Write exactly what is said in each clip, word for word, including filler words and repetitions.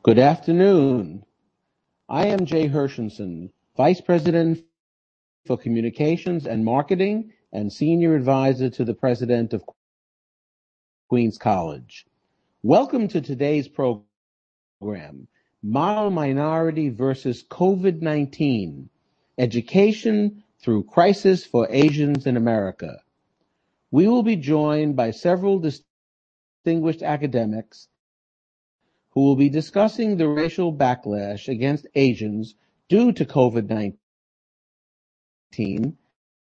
Good afternoon. I am Jay Hershenson, Vice President for Communications and Marketing and Senior Advisor to the President of Queens College. Welcome to today's program, Model Minority versus COVID nineteen, Education Through Crisis for Asians in America. We will be joined by several distinguished academics who will be discussing the racial backlash against Asians due to COVID nineteen,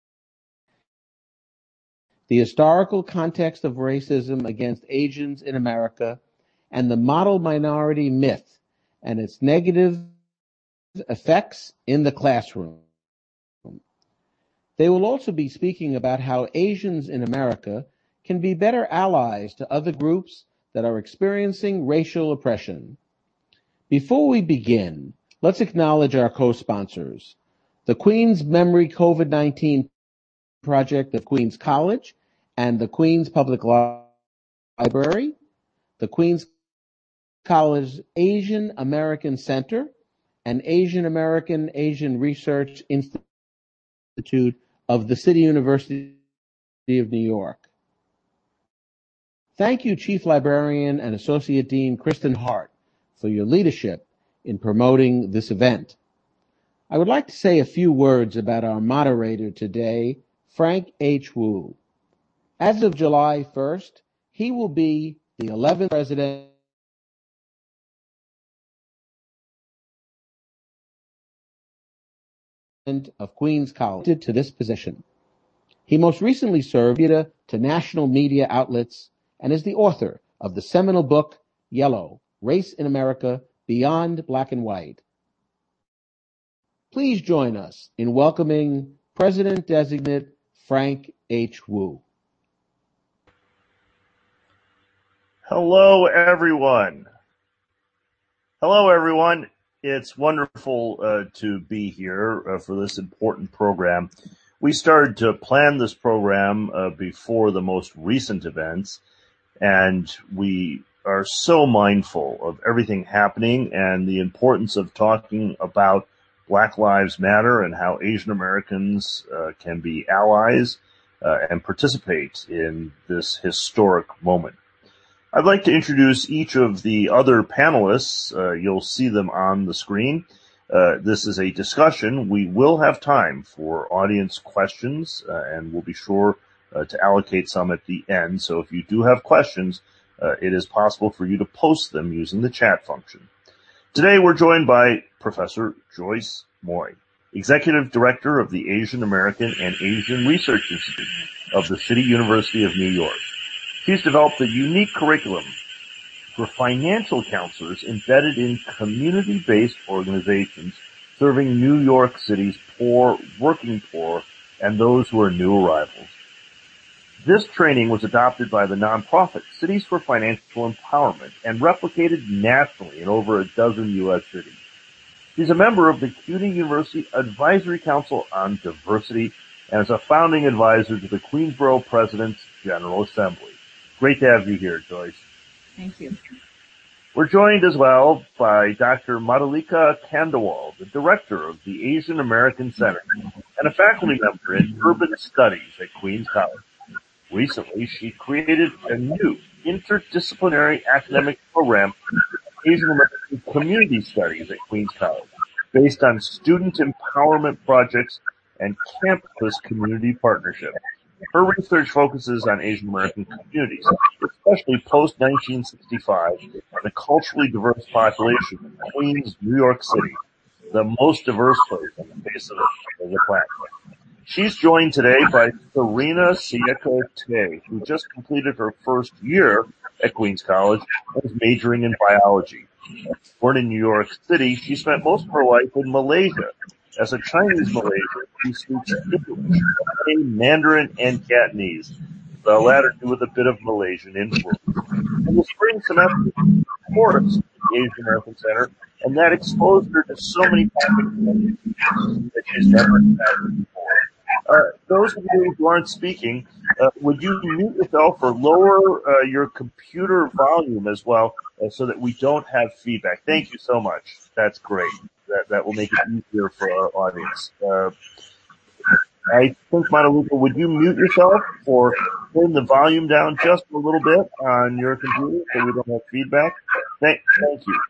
the historical context of racism against Asians in America, and the model minority myth and its negative effects in the classroom. They will also be speaking about how Asians in America can be better allies to other groups that are experiencing racial oppression. Before we begin, let's acknowledge our co-sponsors, the Queens Memory COVID nineteen Project of Queens College and the Queens Public Library, the Queens College Asian American Center, and Asian American Asian Research Institute of the City University of New York. Thank you, Chief Librarian and Associate Dean Kristen Hart, for your leadership in promoting this event. I would like to say a few words about our moderator today, Frank H. Wu. As of July first, he will be the eleventh president of Queens College to this position. He most recently served to national media outlets and is the author of the seminal book, Yellow, Race in America, Beyond Black and White. Please join us in welcoming President-designate Frank H. Wu. Hello, everyone. Hello, everyone. It's wonderful uh, to be here uh, for this important program. We started to plan this program uh, before the most recent events, and we are so mindful of everything happening and the importance of talking about Black Lives Matter and how Asian Americans uh, can be allies uh, and participate in this historic moment. I'd like to introduce each of the other panelists. Uh, you'll see them on the screen. Uh, this is a discussion. We will have time for audience questions, uh, and we'll be sure uh, to allocate some at the end. So if you do have questions, uh, it is possible for you to post them using the chat function. Today we're joined by Professor Joyce Moy, Executive Director of the Asian American and Asian Research Institute of the City University of New York. She's developed a unique curriculum for financial counselors embedded in community-based organizations serving New York City's poor, working poor, and those who are new arrivals. This training was adopted by the nonprofit Cities for Financial Empowerment and replicated nationally in over a dozen U S cities. She's a member of the C U N Y University Advisory Council on Diversity and is a founding advisor to the Queensborough President's General Assembly. Great to have you here, Joyce. Thank you. We're joined as well by Doctor Madhulika Khandelwal, the director of the Asian American Center and a faculty member in urban studies at Queens College. Recently, she created a new interdisciplinary academic program, Asian American Community Studies at Queens College, based on student empowerment projects and campus community partnerships. Her research focuses on Asian American communities, especially post nineteen sixty-five, and the culturally diverse population of Queens, New York City, the most diverse place on the face of the planet. She's joined today by Serena Sieko-Tay, who just completed her first year at Queens College and is majoring in biology. Born in New York City, she spent most of her life in Malaysia. As a Chinese Malaysian, she speaks English, Mandarin, and Cantonese, the latter two with a bit of Malaysian influence. In the spring semester, course at the Asian American Center, and that exposed her to so many topics that she's never had before. Uh, those of you who aren't speaking, uh, would you mute yourself or lower uh, your computer volume as well uh, so that we don't have feedback. Thank you so much. That's great. That that will make it easier for our audience. Uh, I think, Monaluka, would you mute yourself or turn the volume down just a little bit on your computer so we don't have feedback? Thank, thank you.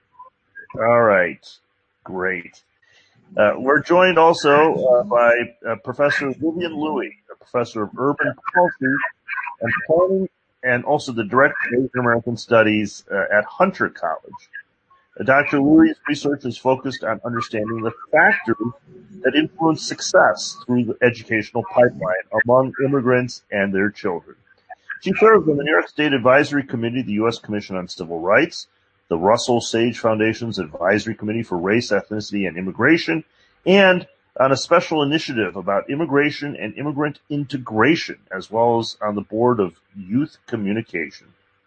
All right. Great. Uh, we're joined also uh, by uh, Professor Vivian Louie, a professor of urban policy and planning, and also the director of Asian American Studies uh, at Hunter College. Uh, Doctor Louie's research is focused on understanding the factors that influence success through the educational pipeline among immigrants and their children. She serves on the New York State Advisory Committee, the U S Commission on Civil Rights, the Russell Sage Foundation's Advisory Committee for Race, Ethnicity, and Immigration, and on a special initiative about immigration and immigrant integration, as well as on the board of Youth Communication.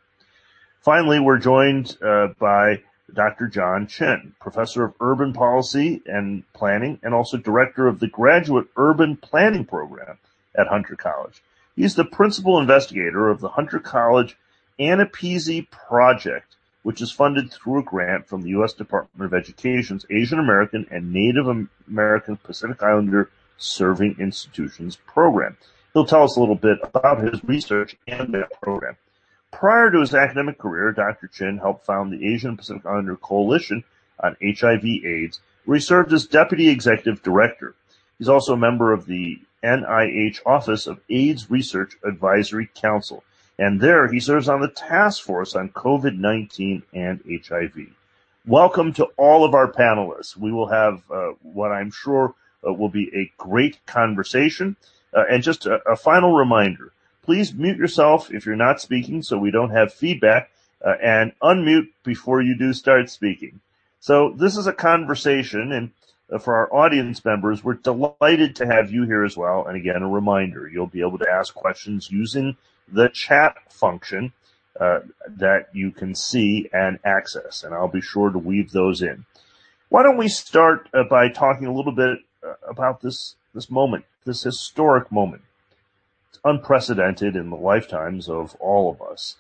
Finally, we're joined uh, by Doctor John Chin, professor of urban policy and planning, and also director of the Graduate Urban Planning Program at Hunter College. He's the principal investigator of the Hunter College Anapeasy Project, which is funded through a grant from the U S Department of Education's Asian American and Native American Pacific Islander Serving Institutions program. He'll tell us a little bit about his research and that program. Prior to his academic career, Doctor Chin helped found the Asian Pacific Islander Coalition on H I V AIDS, where he served as Deputy Executive Director. He's also a member of the N I H Office of AIDS Research Advisory Council, and there he serves on the task force on COVID nineteen and H I V. Welcome to all of our panelists. We will have uh, what I'm sure uh, will be a great conversation. Uh, and just a, a final reminder, please mute yourself if you're not speaking so we don't have feedback, uh, and unmute before you do start speaking. So this is a conversation, and uh, for our audience members, we're delighted to have you here as well. And again, a reminder, you'll be able to ask questions using the chat function uh, that you can see and access, and I'll be sure to weave those in. Why don't we start uh, by talking a little bit uh, about this, this moment, this historic moment. It's unprecedented in the lifetimes of all of us.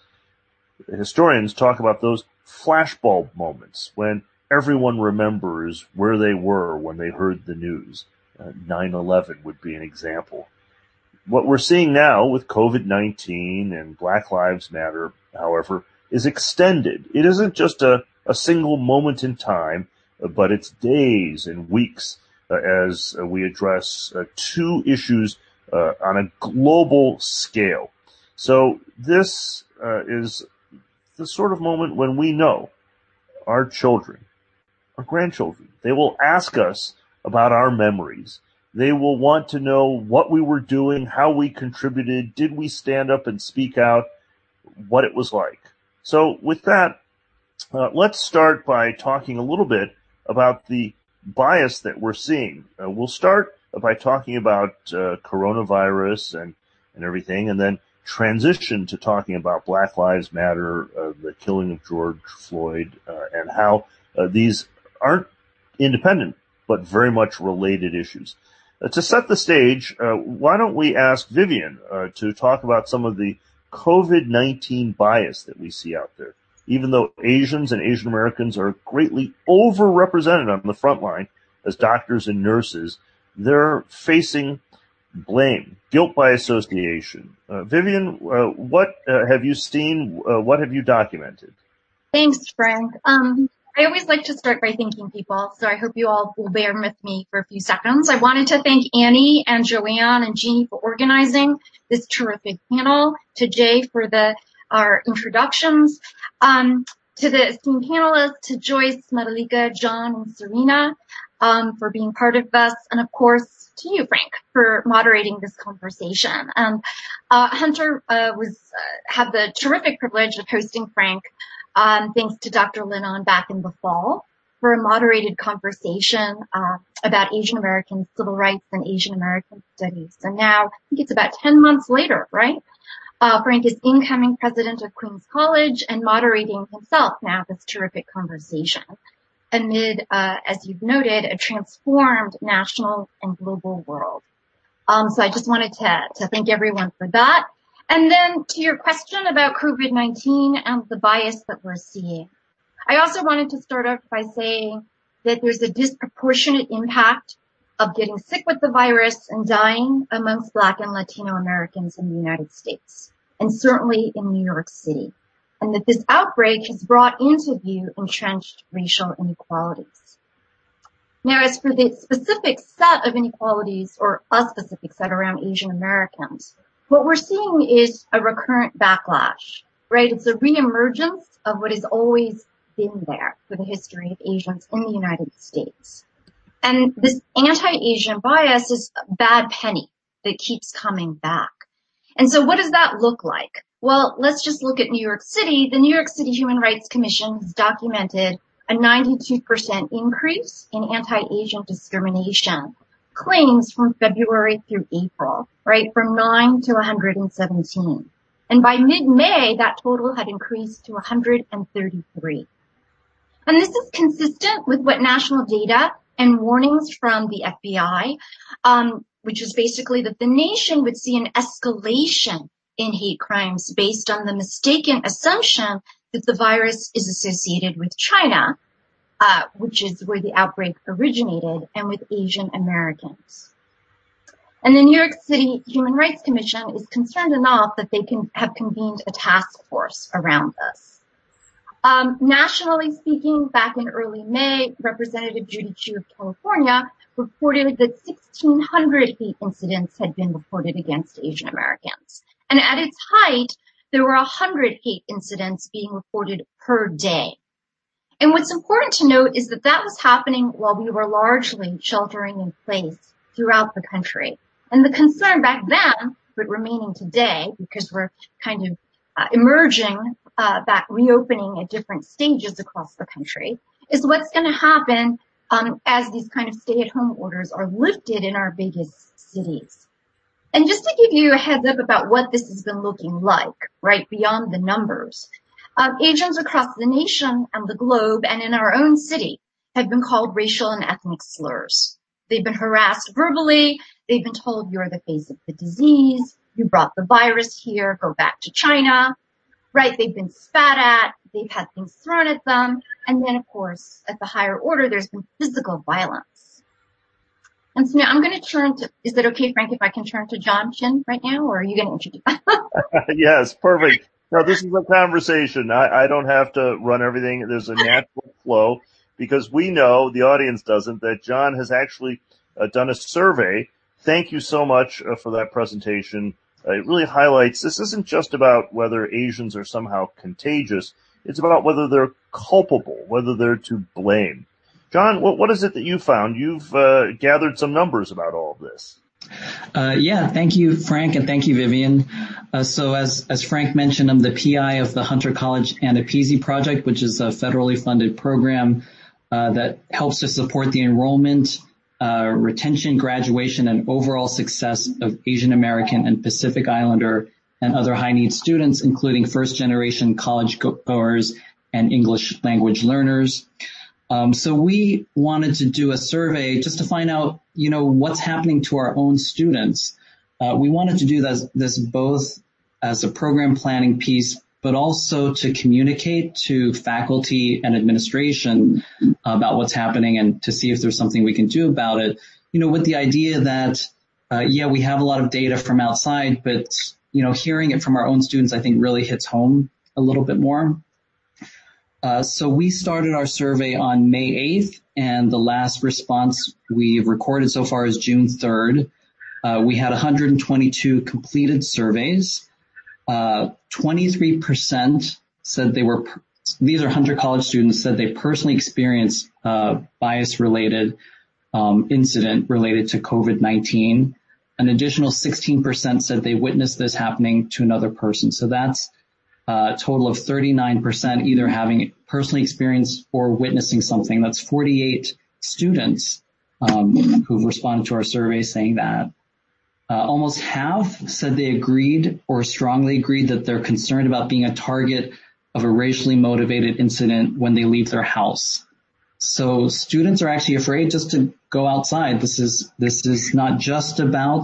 Historians talk about those flashbulb moments when everyone remembers where they were when they heard the news. Uh, nine eleven would be an example. What we're seeing now with COVID nineteen and Black Lives Matter, however, is extended. It isn't just a, a single moment in time, but it's days and weeks uh, as uh, we address uh, two issues uh, on a global scale. So this uh, is the sort of moment when we know our children, our grandchildren, they will ask us about our memories. They will want to know what we were doing, how we contributed, did we stand up and speak out, what it was like. So with that, uh, let's start by talking a little bit about the bias that we're seeing. Uh, we'll start by talking about uh, coronavirus and, and everything, and then transition to talking about Black Lives Matter, uh, the killing of George Floyd, uh, and how uh, these aren't independent, but very much related issues. Uh, to set the stage, uh, why don't we ask Vivian uh, to talk about some of the COVID nineteen bias that we see out there. Even though Asians and Asian Americans are greatly overrepresented on the front line as doctors and nurses, they're facing blame, guilt by association. Uh, Vivian, uh, what uh, have you seen? Uh, what have you documented? Thanks, Frank. Um, I always like to start by thanking people, so I hope you all will bear with me for a few seconds. I wanted to thank Annie and Joanne and Jeannie for organizing this terrific panel, to Jay for the our introductions, um, to the esteemed panelists, to Joyce, Madalika, John, and Serena um, for being part of this, and of course to you, Frank, for moderating this conversation. And uh, Hunter uh, was uh, had the terrific privilege of hosting Frank. Um, thanks to Doctor Lennon back in the fall for a moderated conversation uh, about Asian American civil rights and Asian American studies. And now, I think it's about ten months later, right? Uh, Frank is incoming president of Queens College and moderating himself now this terrific conversation amid, uh, as you've noted, a transformed national and global world. Um, so I just wanted to, to thank everyone for that. And then to your question about COVID nineteen and the bias that we're seeing, I also wanted to start off by saying that there's a disproportionate impact of getting sick with the virus and dying amongst Black and Latino Americans in the United States, and certainly in New York City, and that this outbreak has brought into view entrenched racial inequalities. Now, as for the specific set of inequalities, or a specific set around Asian Americans, what we're seeing is a recurrent backlash, right? It's a reemergence of what has always been there for the history of Asians in the United States. And this anti-Asian bias is a bad penny that keeps coming back. And so what does that look like? Well, let's just look at New York City. The New York City Human Rights Commission has documented a ninety-two percent increase in anti-Asian discrimination claims from February through April, right, from nine to one hundred seventeen. And by mid-May, that total had increased to one hundred thirty-three. And this is consistent with what national data and warnings from the F B I, um, which is basically that the nation would see an escalation in hate crimes based on the mistaken assumption that the virus is associated with China, uh, which is where the outbreak originated, and with Asian Americans. And the New York City Human Rights Commission is concerned enough that they can have convened a task force around this. Um, nationally speaking, back in early May, Representative Judy Chu of California reported that sixteen hundred hate incidents had been reported against Asian Americans. And at its height, there were one hundred hate incidents being reported per day. And what's important to note is that that was happening while we were largely sheltering in place throughout the country. And the concern back then, but remaining today, because we're kind of uh, emerging uh, back, reopening at different stages across the country, is what's going to happen um, as these kind of stay-at-home orders are lifted in our biggest cities. And just to give you a heads up about what this has been looking like, right, beyond the numbers, um, Asians across the nation and the globe and in our own city have been called racial and ethnic slurs. They've been harassed verbally. They've been told you're the face of the disease. You brought the virus here. Go back to China, right? They've been spat at. They've had things thrown at them. And then, of course, at the higher order, there's been physical violence. And so now I'm going to turn to, is it okay, Frank, if I can turn to John Chin right now, or are you going to introduce? Yes, perfect. No, this is a conversation. I, I don't have to run everything. There's a natural flow because we know, the audience doesn't, that John has actually uh, done a survey. Thank you so much uh, for that presentation. Uh, it really highlights this isn't just about whether Asians are somehow contagious. It's about whether they're culpable, whether they're to blame. John, what, what is it that you found? You've uh, gathered some numbers about all of this. Uh, yeah, thank you, Frank, and thank you, Vivian. Uh, so as, as Frank mentioned, I'm the P I of the Hunter College Anapisi Project, which is a federally funded program uh, that helps to support the enrollment, uh, retention, graduation, and overall success of Asian American and Pacific Islander and other high-need students, including first-generation college goers and English language learners. Um, so we wanted to do a survey just to find out, you know, what's happening to our own students. Uh, we wanted to do this, this both as a program planning piece, but also to communicate to faculty and administration about what's happening and to see if there's something we can do about it. You know, with the idea that, uh, yeah, we have a lot of data from outside, but, you know, hearing it from our own students, I think really hits home a little bit more. Uh, so we started our survey on May eighth, and the last response we've recorded so far is June third. Uh, we had one hundred twenty-two completed surveys. Uh, twenty-three percent said they were, these are Hunter College students, said they personally experienced uh, bias-related um, incident related to COVID nineteen. An additional sixteen percent said they witnessed this happening to another person. So that's a total of thirty-nine percent either having personally experienced or witnessing something. That's forty-eight students um, who've responded to our survey saying that. Uh, almost half said they agreed or strongly agreed that they're concerned about being a target of a racially motivated incident when they leave their house. So students are actually afraid just to go outside. This is, this is not just about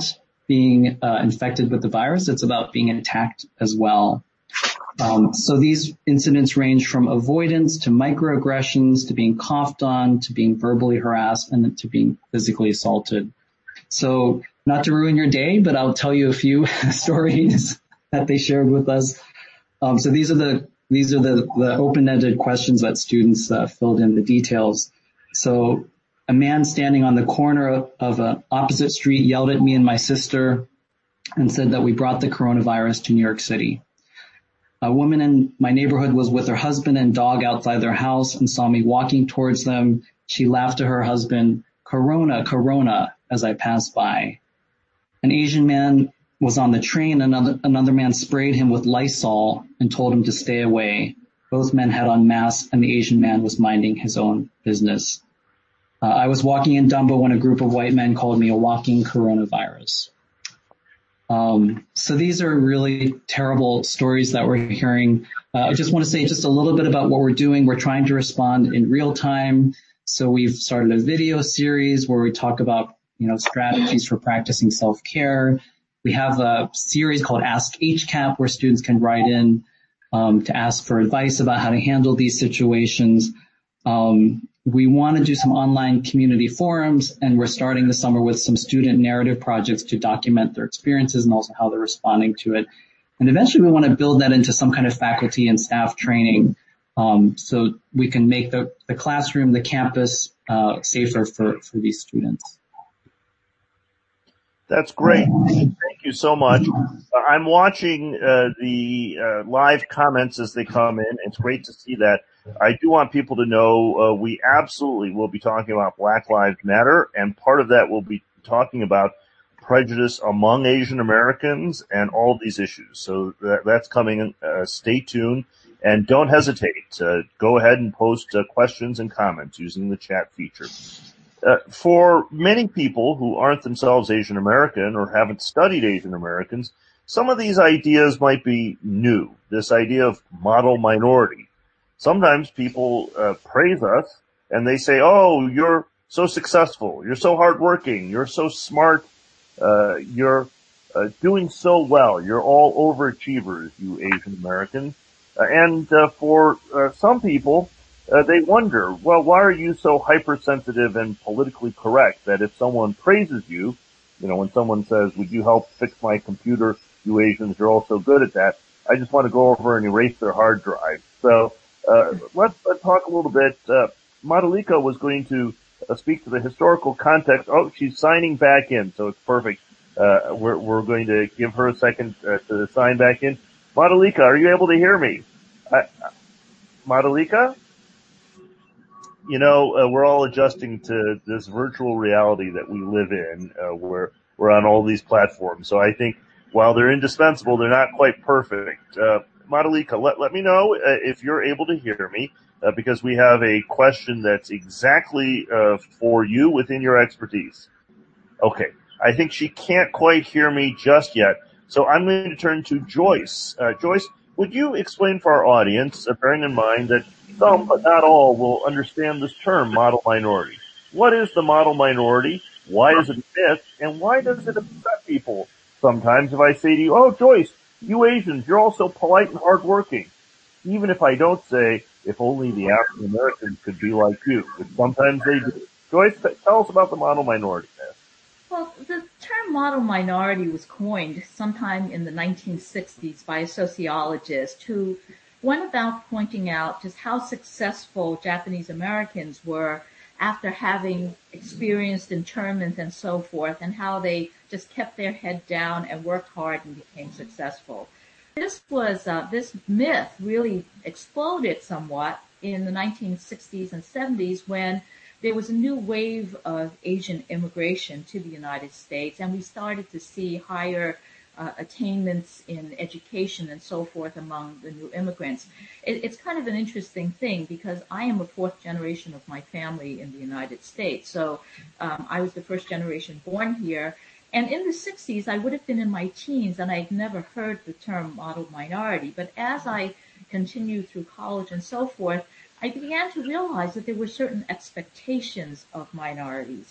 being uh, infected with the virus. It's about being attacked as well. Um, so these incidents range from avoidance to microaggressions to being coughed on to being verbally harassed and to being physically assaulted. So not to ruin your day, but I'll tell you a few stories that they shared with us. Um, so these are the these are the, the open-ended questions that students uh, filled in the details. So a man standing on the corner of an opposite street yelled at me and my sister and said that we brought the coronavirus to New York City. A woman in my neighborhood was with her husband and dog outside their house and saw me walking towards them. She laughed to her husband, "Corona, Corona," as I passed by. An Asian man was on the train. Another, another man sprayed him with Lysol and told him to stay away. Both men had on masks and the Asian man was minding his own business. Uh, I was walking in Dumbo when a group of white men called me a walking coronavirus. Um, so these are really terrible stories that we're hearing. Uh, I just want to say just a little bit about what we're doing. We're trying to respond in real time. So we've started a video series where we talk about, you know, strategies for practicing self-care. We have a series called Ask H CAP where students can write in um, to ask for advice about how to handle these situations. Um, we want to do some online community forums, and we're starting the summer with some student narrative projects to document their experiences and also how they're responding to it. And eventually we want to build that into some kind of faculty and staff training um, so we can make the, the classroom, the campus uh, safer for, for these students. That's great. Thank you so much. Uh, I'm watching uh, the uh, live comments as they come in. It's great to see that. I do want people to know uh, we absolutely will be talking about Black Lives Matter, and part of that will be talking about prejudice among Asian Americans and all of these issues. So that, that's coming. Uh, stay tuned and don't hesitate. Uh, go ahead and post uh, questions and comments using the chat feature. Uh, for many people who aren't themselves Asian American or haven't studied Asian Americans, some of these ideas might be new. This idea of model minority. Sometimes people uh, praise us and they say, "Oh, you're so successful. You're so hardworking. You're so smart. Uh, you're uh, doing so well. You're all overachievers, you Asian Americans." Uh, and uh, for uh, some people, Uh, they wonder, well, why are you so hypersensitive and politically correct that if someone praises you, you know, when someone says, "Would you help fix my computer? You Asians are all so good at that," I just want to go over and erase their hard drive. So uh, let's, let's talk a little bit. Uh, Madhulika was going to uh, speak to the historical context. Oh, she's signing back in, so it's perfect. Uh, we're, we're going to give her a second uh, to sign back in. Madhulika, are you able to hear me? Uh, Madhulika? You know, uh, we're all adjusting to this virtual reality that we live in, uh, where we're on all these platforms. So I think while they're indispensable, they're not quite perfect. Uh, Madhulika, let, let me know uh, if you're able to hear me, uh, because we have a question that's exactly uh, for you within your expertise. Okay. I think she can't quite hear me just yet. So I'm going to turn to Joyce. Uh, Joyce, would you explain for our audience, uh, bearing in mind that some, but not all, will understand this term, model minority. What is the model minority? Why is it a myth? And why does it upset people sometimes if I say to you, "Oh, Joyce, you Asians, you're all so polite and hardworking," even if I don't say, "If only the African Americans could be like you," which sometimes they do. Joyce, tell us about the model minority myth. Well, the term model minority was coined sometime in the nineteen sixties by a sociologist who went about pointing out just how successful Japanese Americans were after having experienced internment and so forth, and how they just kept their head down and worked hard and became successful. This was, uh, this myth really exploded somewhat in the nineteen sixties and seventies when there was a new wave of Asian immigration to the United States, and we started to see higher uh, attainments in education and so forth among the new immigrants. It, it's kind of an interesting thing because I am a fourth generation of my family in the United States. So um, I was the first generation born here. And in the sixties, I would have been in my teens, and I'd never heard the term model minority. But as I continued through college and so forth, I began to realize that there were certain expectations of minorities.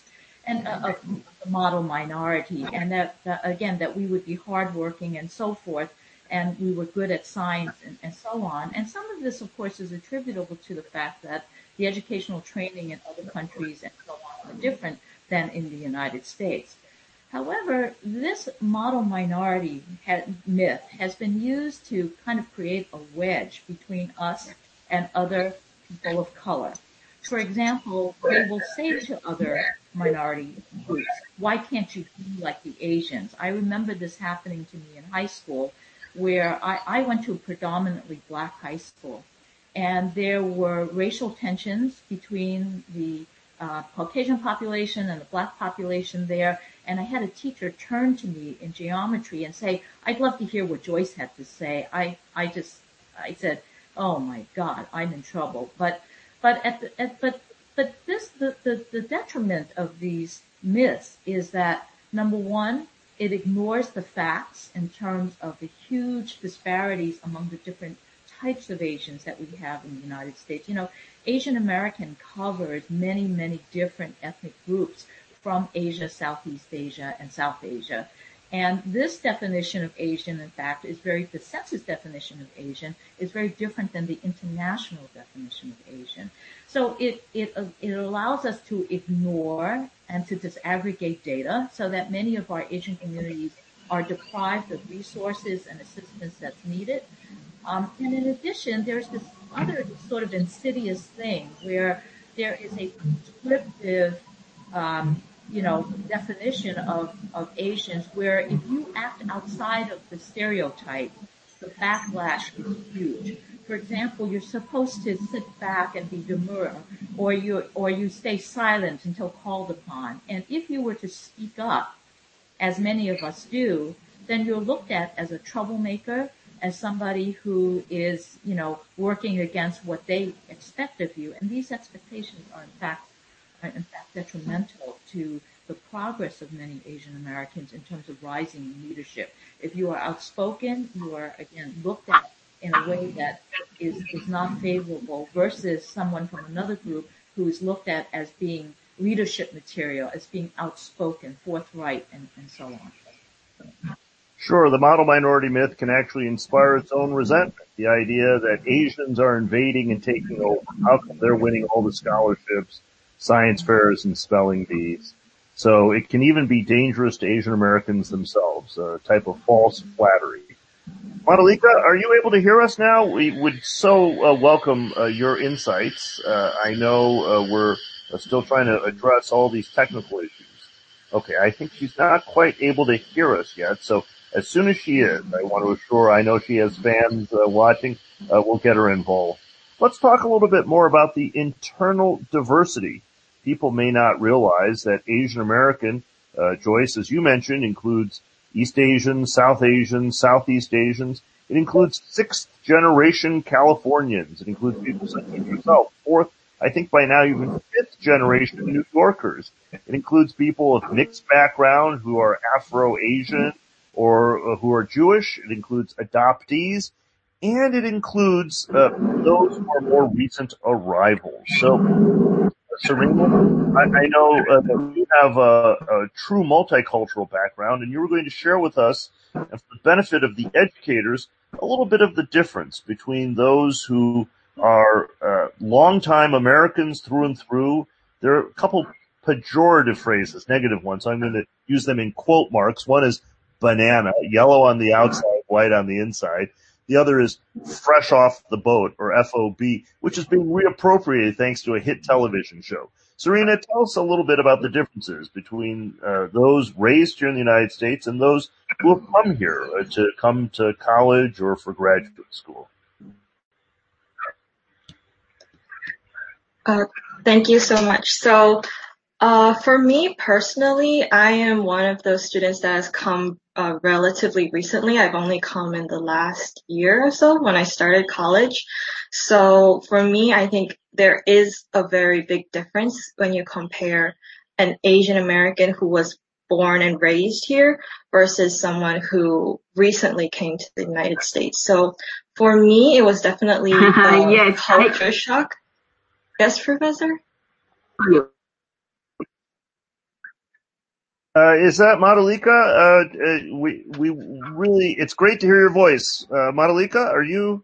and uh, of the model minority, and that, that again that we would be hardworking and so forth, and we were good at science and, and so on. And some of this, of course, is attributable to the fact that the educational training in other countries and so on are different than in the United States. However, this model minority myth has been used to kind of create a wedge between us and other people of color. For example, they will say to other minority groups, why can't you be like the Asians? I remember this happening to me in high school, where I, I went to a predominantly black high school, and there were racial tensions between the uh, Caucasian population and the black population there. And I had a teacher turn to me in geometry and say, I'd love to hear what Joyce had to say. I, I just, I said, oh my God, I'm in trouble. But, but at the, at, but, but this, the, the, the detriment of these myths is that, number one, it ignores the facts in terms of the huge disparities among the different types of Asians that we have in the United States. You know, Asian American covers many, many different ethnic groups from Asia, Southeast Asia, and South Asia. And this definition of Asian, in fact, is very, the census definition of Asian is very different than the international definition of Asian. So it, it, uh, it allows us to ignore and to disaggregate data so that many of our Asian communities are deprived of resources and assistance that's needed. Um, and in addition, there's this other sort of insidious thing where there is a prescriptive um, you know, definition of, of Asians where if you act outside of the stereotype, the backlash is huge. For example, you're supposed to sit back and be demure, or you, or you stay silent until called upon. And if you were to speak up, as many of us do, then you're looked at as a troublemaker, as somebody who is, you know, working against what they expect of you. And these expectations are in fact are in fact detrimental to the progress of many Asian Americans in terms of rising in leadership. If you are outspoken, you are, again, looked at in a way that is, is not favorable versus someone from another group who is looked at as being leadership material, as being outspoken, forthright, and, and so on. Sure, the model minority myth can actually inspire its own resentment. The idea that Asians are invading and taking over. How come they're winning all the scholarships, science fairs, and spelling bees? So it can even be dangerous to Asian Americans themselves, a type of false flattery. Madhulika, are you able to hear us now? We would so uh, welcome uh, your insights. Uh, I know uh, we're uh, still trying to address all these technical issues. Okay, I think she's not quite able to hear us yet, so as soon as she is, I want to assure, I know she has fans uh, watching, uh, we'll get her involved. Let's talk a little bit more about the internal diversity. People may not realize that Asian American, uh, Joyce, as you mentioned, includes East Asians, South Asians, Southeast Asians. It includes sixth generation Californians. It includes people such as yourself, fourth, I think by now even fifth generation New Yorkers. It includes people of mixed background who are Afro-Asian or uh, who are Jewish. It includes adoptees. And it includes uh, those who are more recent arrivals. So, Serena, I, I know uh, that you have a, a true multicultural background, and you were going to share with us, and for the benefit of the educators, a little bit of the difference between those who are uh, longtime Americans through and through. There are a couple pejorative phrases, negative ones, so I'm going to use them in quote marks. One is banana, yellow on the outside, white on the inside. The other is fresh off the boat, or F O B, which is being reappropriated thanks to a hit television show. Serena, tell us a little bit about the differences between uh, those raised here in the United States and those who have come here uh, to come to college or for graduate school. Uh, thank you so much. So, uh, for me personally, I am one of those students that has come uh, relatively recently. I've only come in the last year or so when I started college. So for me, I think there is a very big difference when you compare an Asian American who was born and raised here versus someone who recently came to the United States. So for me, it was definitely a yes, culture I- shock. Yes, Professor? Uh, is that Madhulika? Uh, uh, we, we really, it's great to hear your voice. Uh, Madhulika, are you?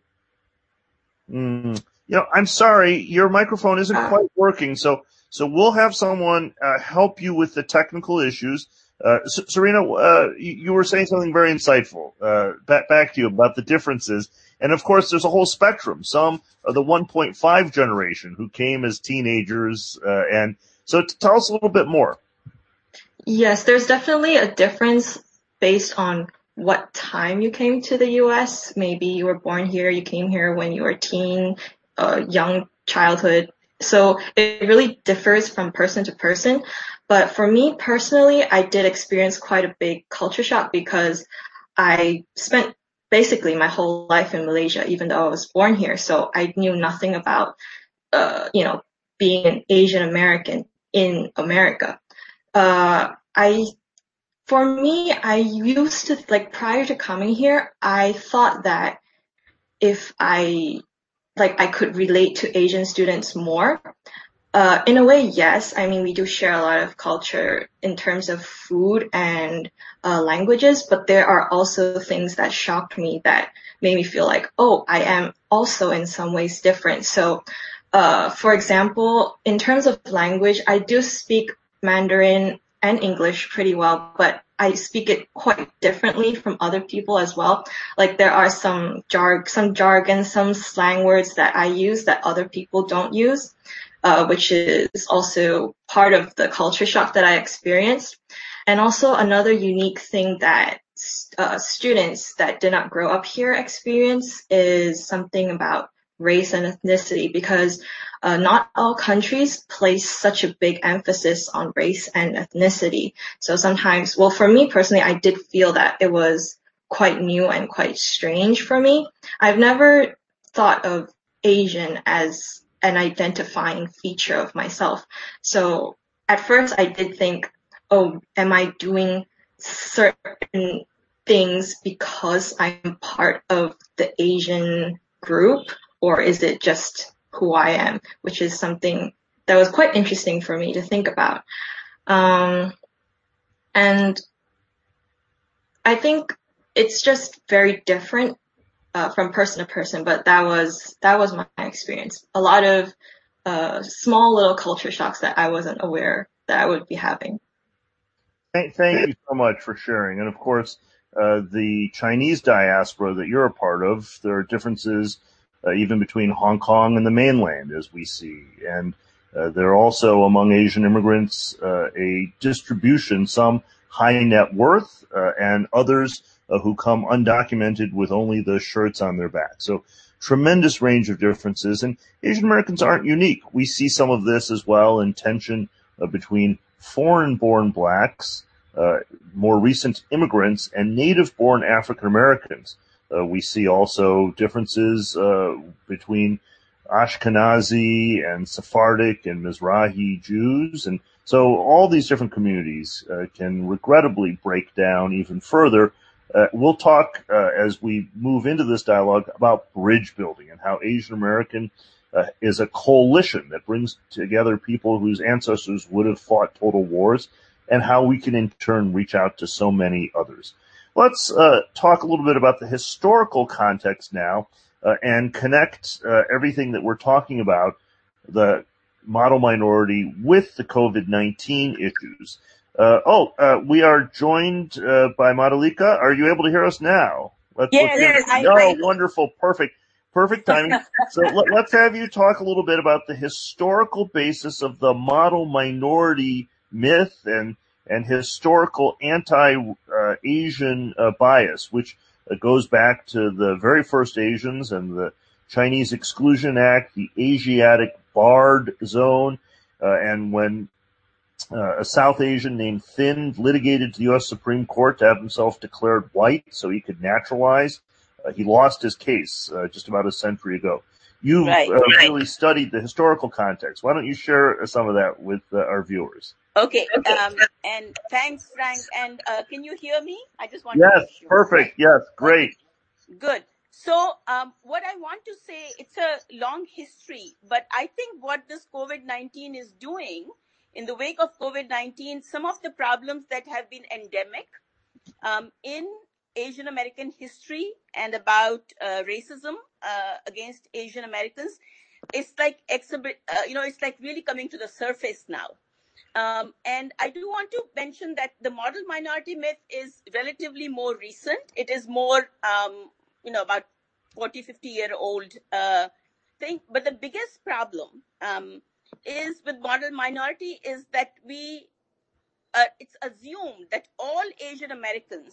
Mm, you know, I'm sorry, your microphone isn't Uh, quite working, so, so we'll have someone, uh, help you with the technical issues. Uh, S- Serena, uh, you, you were saying something very insightful, uh, back, back to you about the differences. And of course, there's a whole spectrum. Some are the one point five generation who came as teenagers, uh, and so t- tell us a little bit more. yes, there's definitely a difference based on what time you came to the U S. Maybe you were born here, you came here when you were a teen, uh, young childhood. So it really differs from person to person. But for me personally, I did experience quite a big culture shock because I spent basically my whole life in Malaysia, even though I was born here. So I knew nothing about, uh, you know, being an Asian American in America. Uh, I, for me, I used to, like, prior to coming here, I thought that if I, like, I could relate to Asian students more. Uh, in a way, yes. I mean, we do share a lot of culture in terms of food and uh, languages, but there are also things that shocked me that made me feel like, oh, I am also in some ways different. So, uh, for example, in terms of language, I do speak Mandarin and English pretty well, but I speak it quite differently from other people as well. Like there are some jar, some jargon, some slang words that I use that other people don't use. Uh, which is also part of the culture shock that I experienced. And also another unique thing that uh, students that did not grow up here experience is something about race and ethnicity, because uh, not all countries place such a big emphasis on race and ethnicity. So sometimes, well, for me personally, I did feel that it was quite new and quite strange for me. I've never thought of Asian as an identifying feature of myself. So at first I did think, oh, am I doing certain things because I'm part of the Asian group, or is it just who I am, which is something that was quite interesting for me to think about. Um, and I think it's just very different uh, from person to person, but that was that was my experience. A lot of uh, small little culture shocks that I wasn't aware that I would be having. Thank, thank you so much for sharing. And of course, uh, the Chinese diaspora that you're a part of, there are differences uh, even between Hong Kong and the mainland, as we see. And uh, there are also among Asian immigrants uh, a distribution, some high net worth uh, and others uh, who come undocumented with only the shirts on their back. So tremendous range of differences. And Asian Americans aren't unique. We see some of this as well in tension uh, between foreign-born blacks, uh, more recent immigrants, and native-born African Americans. Uh, we see also differences uh, between Ashkenazi and Sephardic and Mizrahi Jews. And so all these different communities uh, can regrettably break down even further. Uh, we'll talk uh, as we move into this dialogue about bridge building and how Asian American Uh, is a coalition that brings together people whose ancestors would have fought total wars, and how we can in turn reach out to so many others. Let's uh, talk a little bit about the historical context now uh, and connect uh, everything that we're talking about, the model minority, with the COVID nineteen issues. Uh, oh, uh, we are joined uh, by Madhulika. Are you able to hear us now? Let's, Yes, let's I, oh, I wonderful, perfect. Perfect timing. So let, let's have you talk a little bit about the historical basis of the model minority myth and and historical anti-Asian uh, bias, which uh, goes back to the very first Asians and the Chinese Exclusion Act, the Asiatic Barred Zone, uh, and when uh, a South Asian named Finn litigated to the U S Supreme Court to have himself declared white so he could naturalize. Uh, he lost his case uh, just about a century ago. You've right, uh, right. really studied the historical context. Why don't you share some of that with uh, our viewers? Okay, um, and thanks, Frank. And uh, can you hear me? I just want to Yes, make sure. perfect. Yes, great. Okay, good. So um, what I want to say, it's a long history, but I think what this COVID nineteen is doing in the wake of COVID nineteen, some of the problems that have been endemic um, in Asian American history and about uh, racism uh, against Asian Americans, it's like exhibit, uh, you know, it's like really coming to the surface now. Um, and I do want to mention that the model minority myth is relatively more recent. It is more, um, you know, about forty, fifty year old uh, thing. But the biggest problem um, is with model minority is that we, uh, it's assumed that all Asian Americans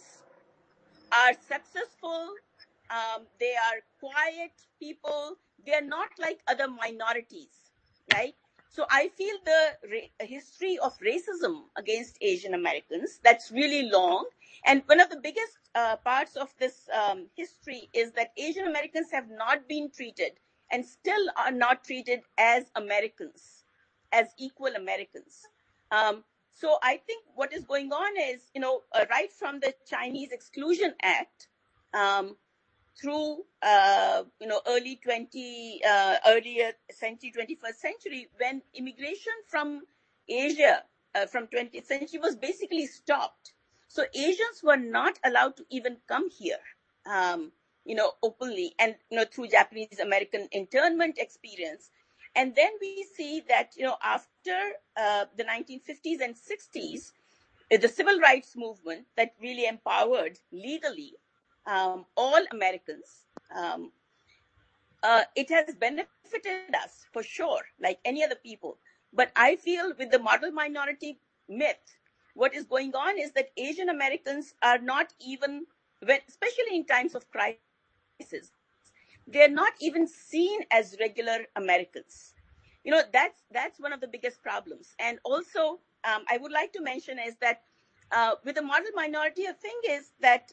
are successful. Um, they are quiet people. They are not like other minorities, right? So I feel the ra- history of racism against Asian Americans, that's really long. And one of the biggest uh, parts of this um, history is that Asian Americans have not been treated and still are not treated as Americans, as equal Americans. Um, so I think what is going on is, you know, uh, right from the Chinese Exclusion Act, um, through, uh, you know, early twenty, uh, earlier century, twenty-first century, when immigration from Asia, uh, from twentieth century was basically stopped. So Asians were not allowed to even come here, um, you know, openly and, you know, through Japanese American internment experience. And then we see that, you know, after uh, the nineteen fifties and sixties, the civil rights movement that really empowered legally Um, all Americans, um, uh, it has benefited us for sure, like any other people. But I feel with the model minority myth, what is going on is that Asian Americans are not even, when, especially in times of crisis, they're not even seen as regular Americans. You know, that's that's one of the biggest problems. And also, um, I would like to mention is that uh, with the model minority, a thing is that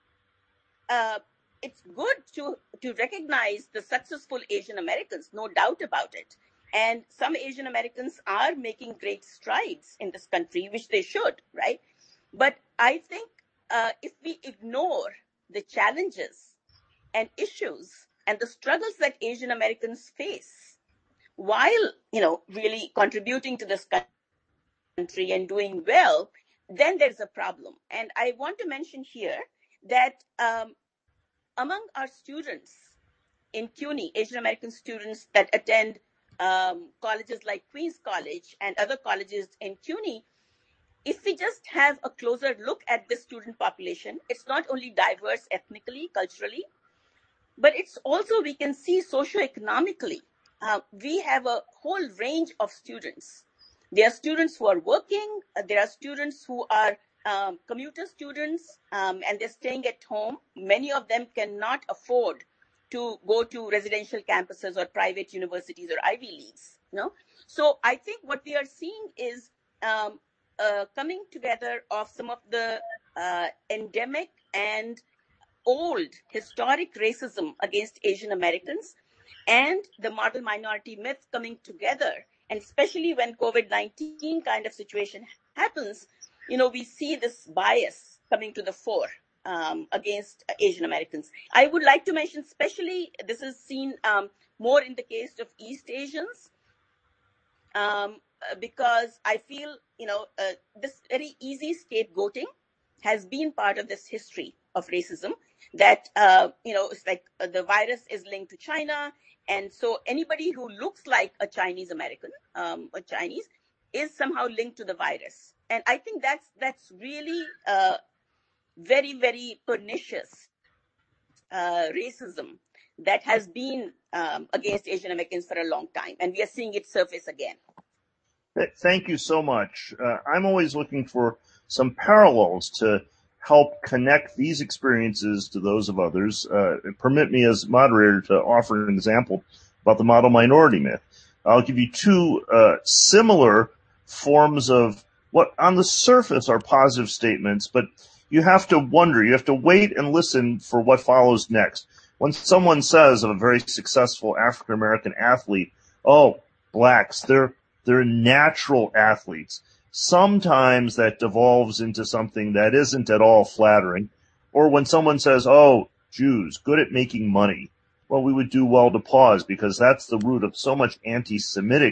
Uh, it's good to, to recognize the successful Asian Americans, no doubt about it. And some Asian Americans are making great strides in this country, which they should, right? But I think uh, if we ignore the challenges and issues and the struggles that Asian Americans face while, you know, really contributing to this country and doing well, then there's a problem. And I want to mention here that um, among our students in CUNY, Asian American students that attend um, colleges like Queens College and other colleges in CUNY, if we just have a closer look at the student population, it's not only diverse ethnically, culturally, but it's also, we can see socioeconomically. Uh, we have a whole range of students. There are students who are working, uh, there are students who are Um, commuter students, um, and they're staying at home. Many of them cannot afford to go to residential campuses or private universities or Ivy Leagues. You know? So I think what we are seeing is um, uh, coming together of some of the uh, endemic and old historic racism against Asian Americans and the model minority myth coming together. And especially when COVID nineteen kind of situation happens, you know, we see this bias coming to the fore um, against Asian Americans. I would like to mention, especially, this is seen um, more in the case of East Asians, um, because I feel, you know, uh, this very easy scapegoating has been part of this history of racism, that, uh, you know, it's like uh, the virus is linked to China. And so anybody who looks like a Chinese American um, or Chinese is somehow linked to the virus. And I think that's that's really uh, very, very pernicious uh, racism that has been um, against Asian Americans for a long time. And we are seeing it surface again. Thank you so much. Uh, I'm always looking for some parallels to help connect these experiences to those of others. Uh, permit me as moderator to offer an example about the model minority myth. I'll give you two uh, similar forms of what on the surface are positive statements, but you have to wonder, you have to wait and listen for what follows next. When someone says of a very successful African-American athlete, oh, blacks, they're, they're natural athletes. Sometimes that devolves into something that isn't at all flattering. Or when someone says, oh, Jews, good at making money. Well, we would do well to pause because that's the root of so much anti-Semitic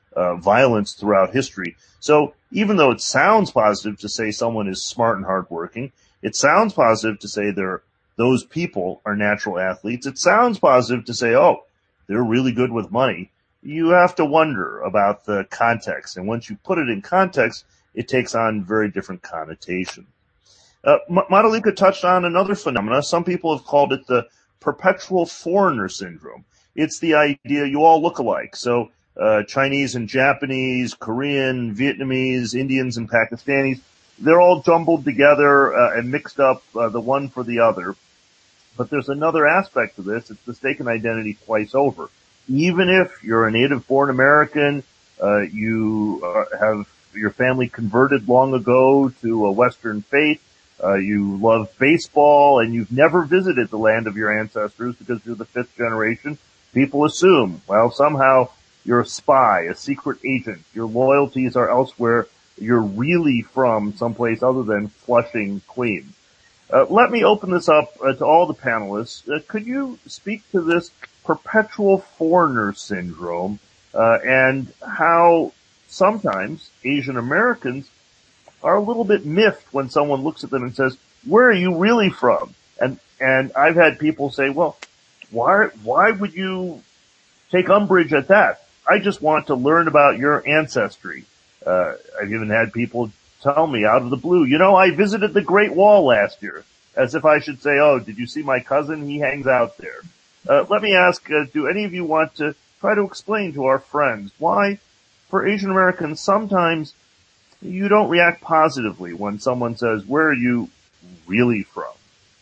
uh, violence throughout history. So even though it sounds positive to say someone is smart and hardworking, it sounds positive to say they're, those people are natural athletes, it sounds positive to say, oh, they're really good with money, you have to wonder about the context. And once you put it in context, it takes on very different connotation. Uh, Madhulika touched on another phenomena. Some people have called it the perpetual foreigner syndrome. It's the idea you all look alike. So uh, Chinese and Japanese, Korean, Vietnamese, Indians and Pakistanis, they're all jumbled together uh, and mixed up, uh, the one for the other. But there's another aspect to this. It's mistaken identity twice over. Even if you're a native-born American, uh, you uh, have your family converted long ago to a Western faith, uh, you love baseball, and you've never visited the land of your ancestors because you're the fifth generation, people assume, well, somehow you're a spy, a secret agent, your loyalties are elsewhere, you're really from someplace other than Flushing, Queens. Uh, let me open this up uh, to all the panelists. Uh, could you speak to this perpetual foreigner syndrome uh, and how sometimes Asian Americans are a little bit miffed when someone looks at them and says, where are you really from? And and I've had people say, well, why why would you take umbrage at that? I just want to learn about your ancestry. Uh, I've even had people tell me out of the blue, you know, I visited the Great Wall last year, as if I should say, oh, did you see my cousin? He hangs out there. Uh, let me ask, uh, do any of you want to try to explain to our friends why, for Asian Americans, sometimes you don't react positively when someone says, where are you really from?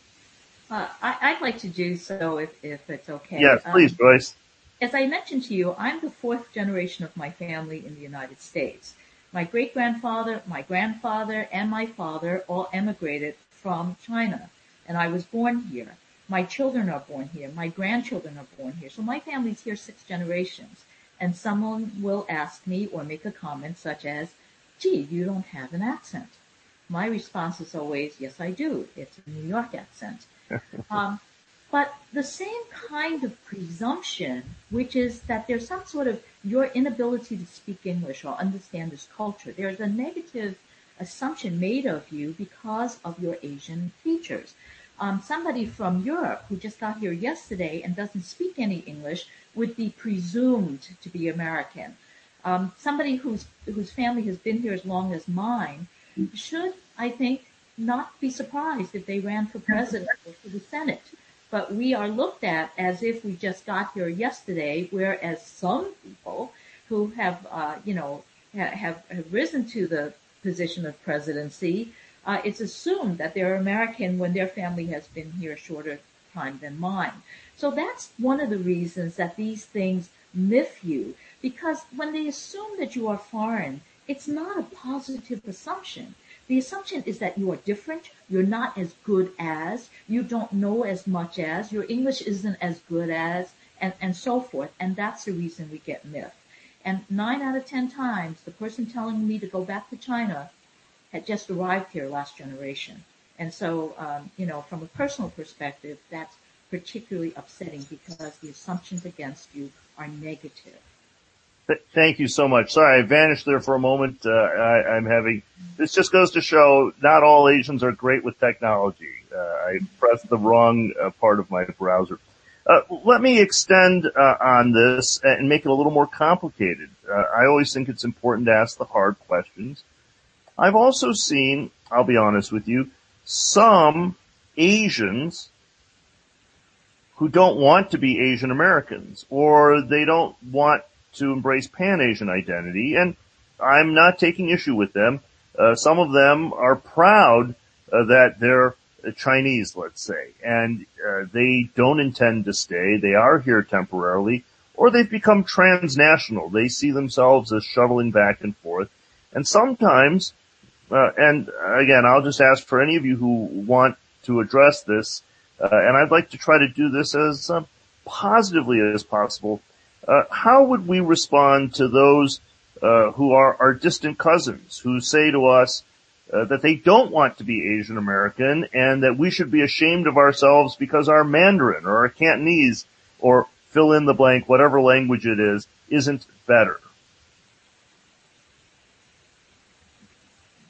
Uh, I, I'd like to do so if, if it's okay. Yes, please, um, Joyce. As I mentioned to you, I'm the fourth generation of my family in the United States. My great-grandfather, my grandfather, and my father all emigrated from China, and I was born here. My children are born here. My grandchildren are born here. So my family's here six generations. And someone will ask me or make a comment such as, gee, you don't have an accent. My response is always, yes, I do. It's a New York accent. um, but the same kind of presumption, which is that there's some sort of your inability to speak English or understand this culture. There's a negative assumption made of you because of your Asian features. Um, somebody from Europe who just got here yesterday and doesn't speak any English would be presumed to be American. Um, somebody whose whose family has been here as long as mine should, I think, not be surprised if they ran for president or for the Senate. But we are looked at as if we just got here yesterday, whereas some people who have, uh, you know, have, have risen to the position of presidency, uh, it's assumed that they're American when their family has been here a shorter time than mine. So that's one of the reasons that these things miff you, because when they assume that you are foreign, it's not a positive assumption. The assumption is that you are different, you're not as good as, you don't know as much as, your English isn't as good as, and, and so forth. And that's the reason we get miffed. And nine out of ten times, the person telling me to go back to China had just arrived here last generation. And so, um, you know, from a personal perspective, that's particularly upsetting because the assumptions against you are negative. Thank you so much. Sorry, I vanished there for a moment. Uh, I, I'm having, this just goes to show not all Asians are great with technology. Uh, I pressed the wrong uh, part of my browser. Uh, let me extend uh, on this and make it a little more complicated. Uh, I always think it's important to ask the hard questions. I've also seen, I'll be honest with you, some Asians who don't want to be Asian Americans, or they don't want to embrace Pan-Asian identity, and I'm not taking issue with them. Uh, some of them are proud uh, that they're Chinese, let's say, and uh, they don't intend to stay. They are here temporarily, or they've become transnational. They see themselves as shuttling back and forth. And sometimes, uh, and again, I'll just ask for any of you who want to address this, uh, and I'd like to try to do this as uh, positively as possible. Uh, how would we respond to those uh, who are our distant cousins, who say to us uh, that they don't want to be Asian American and that we should be ashamed of ourselves because our Mandarin or our Cantonese or fill in the blank, whatever language it is, isn't better?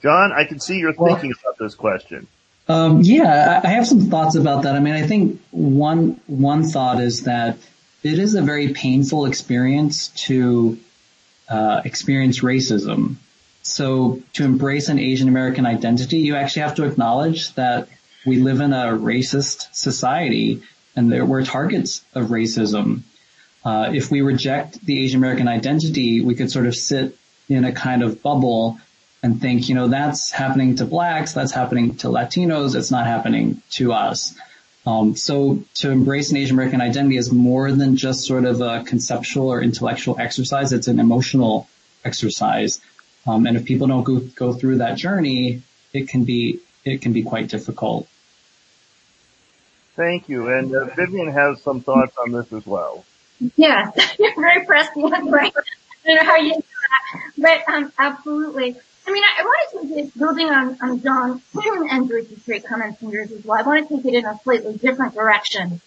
John, I can see you're Well, thinking about this question. Um, yeah, I have some thoughts about that. I mean, I think one one thought is that it is a very painful experience to uh, experience racism. So to embrace an Asian American identity, you actually have to acknowledge that we live in a racist society and there we're targets of racism. Uh, if we reject the Asian American identity, we could sort of sit in a kind of bubble and think, you know, that's happening to blacks, that's happening to Latinos, it's not happening to us. Um, so to embrace an Asian American identity is more than just sort of a conceptual or intellectual exercise. It's an emotional exercise. Um, and if people don't go, go through that journey, it can be, it can be quite difficult. Thank you. And uh, Vivian has some thoughts on this as well. Yes, you're very prescient, right? I don't know how you do that, but um, absolutely. I mean, I, I want to take it, building on, on John and Bruce's great comments and yours as well, I want to take it in a slightly different direction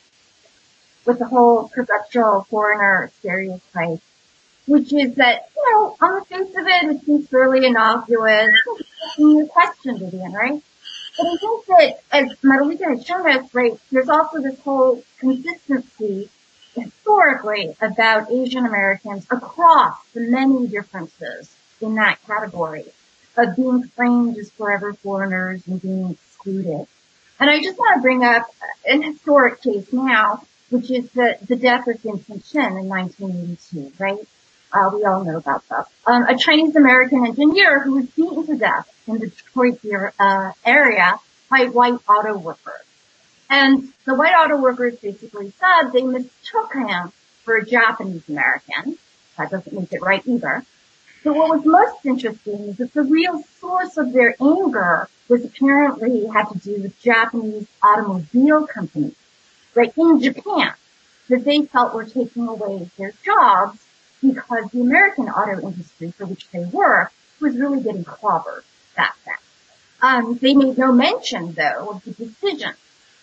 with the whole perpetual foreigner stereotype, which is that, you know, on the face of it, it seems fairly innocuous. In your question, Vivian, right? But I think that, as Madalika has shown us, right, there's also this whole consistency historically about Asian Americans across the many differences in that category of being framed as forever foreigners and being excluded. And I just want to bring up an historic case now, which is the, the death of Vincent Chin in nineteen eighty-two, right? Uh, we all know about that. Um, a Chinese American engineer who was beaten to death in the Detroit uh, area by white auto workers. And the white auto workers basically said they mistook him for a Japanese American. That doesn't make it right either. So what was most interesting is that the real source of their anger was apparently had to do with Japanese automobile companies, right, in Japan, that they felt were taking away their jobs because the American auto industry for which they worked was really getting clobbered back then. Um, they made no mention, though, of the decision,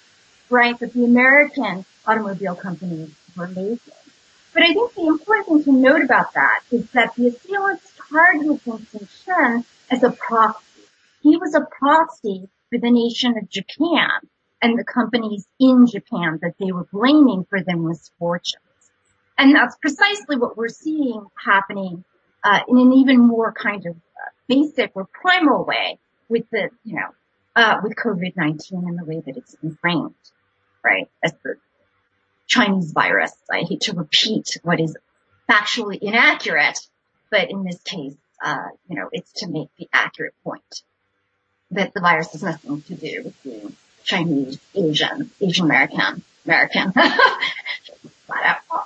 right, that the American automobile companies were making. But I think the important thing to note about that is that the assailants targeted Vincent Chin as a proxy. He was a proxy for the nation of Japan and the companies in Japan that they were blaming for their misfortunes. And that's precisely what we're seeing happening uh, in an even more kind of uh, basic or primal way with the, you know, uh, with COVID nineteen and the way that it's been framed, right, as the Chinese virus. I hate to repeat what is factually inaccurate, but in this case, uh, you know, it's to make the accurate point that the virus has nothing to do with being Chinese, Asian, Asian American, American. Flat out wrong.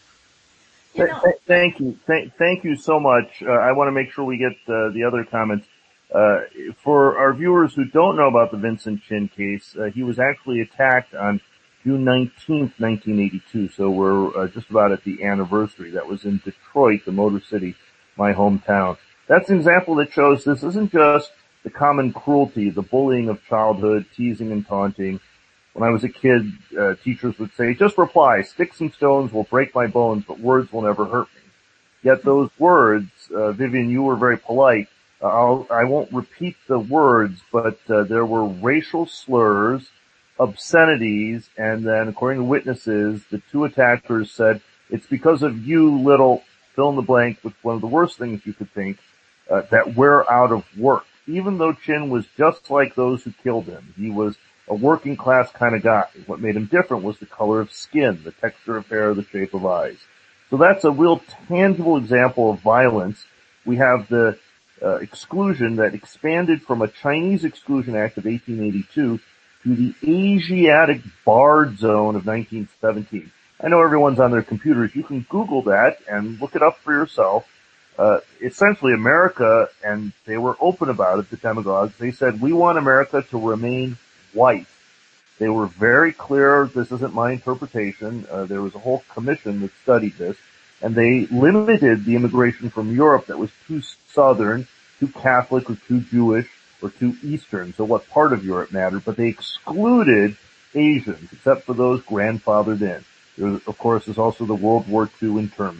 You know, thank you. Thank, thank you so much. Uh, I want to make sure we get uh, the other comments. Uh, for our viewers who don't know about the Vincent Chin case, uh, he was actually attacked on June nineteenth, nineteen eighty-two. So we're uh, just about at the anniversary. That was in Detroit, the Motor City, my hometown. That's an example that shows this isn't just the common cruelty, the bullying of childhood, teasing and taunting. When I was a kid, uh, teachers would say, just reply, sticks and stones will break my bones, but words will never hurt me. Yet those words, uh, Vivian, you were very polite. Uh, I'll, I won't repeat the words, but uh, there were racial slurs, obscenities, and then according to witnesses, the two attackers said, it's because of you, little fill in the blank, with one of the worst things you could think, uh, that we're out of work. Even though Chin was just like those who killed him, he was a working class kind of guy. What made him different was the color of skin, the texture of hair, the shape of eyes. So that's a real tangible example of violence. We have the uh, exclusion that expanded from a Chinese Exclusion Act of eighteen eighty-two to the Asiatic Barred Zone of nineteen seventeen. I know everyone's on their computers. You can Google that and look it up for yourself. Uh, essentially America, and they were open about it, the demagogues, they said, we want America to remain white. They were very clear, this isn't my interpretation, uh, there was a whole commission that studied this, and they limited the immigration from Europe that was too southern, too Catholic, or too Jewish, or too Eastern, so what part of Europe mattered, but they excluded Asians, except for those grandfathered in. There was, of course, is also the World War Two internment.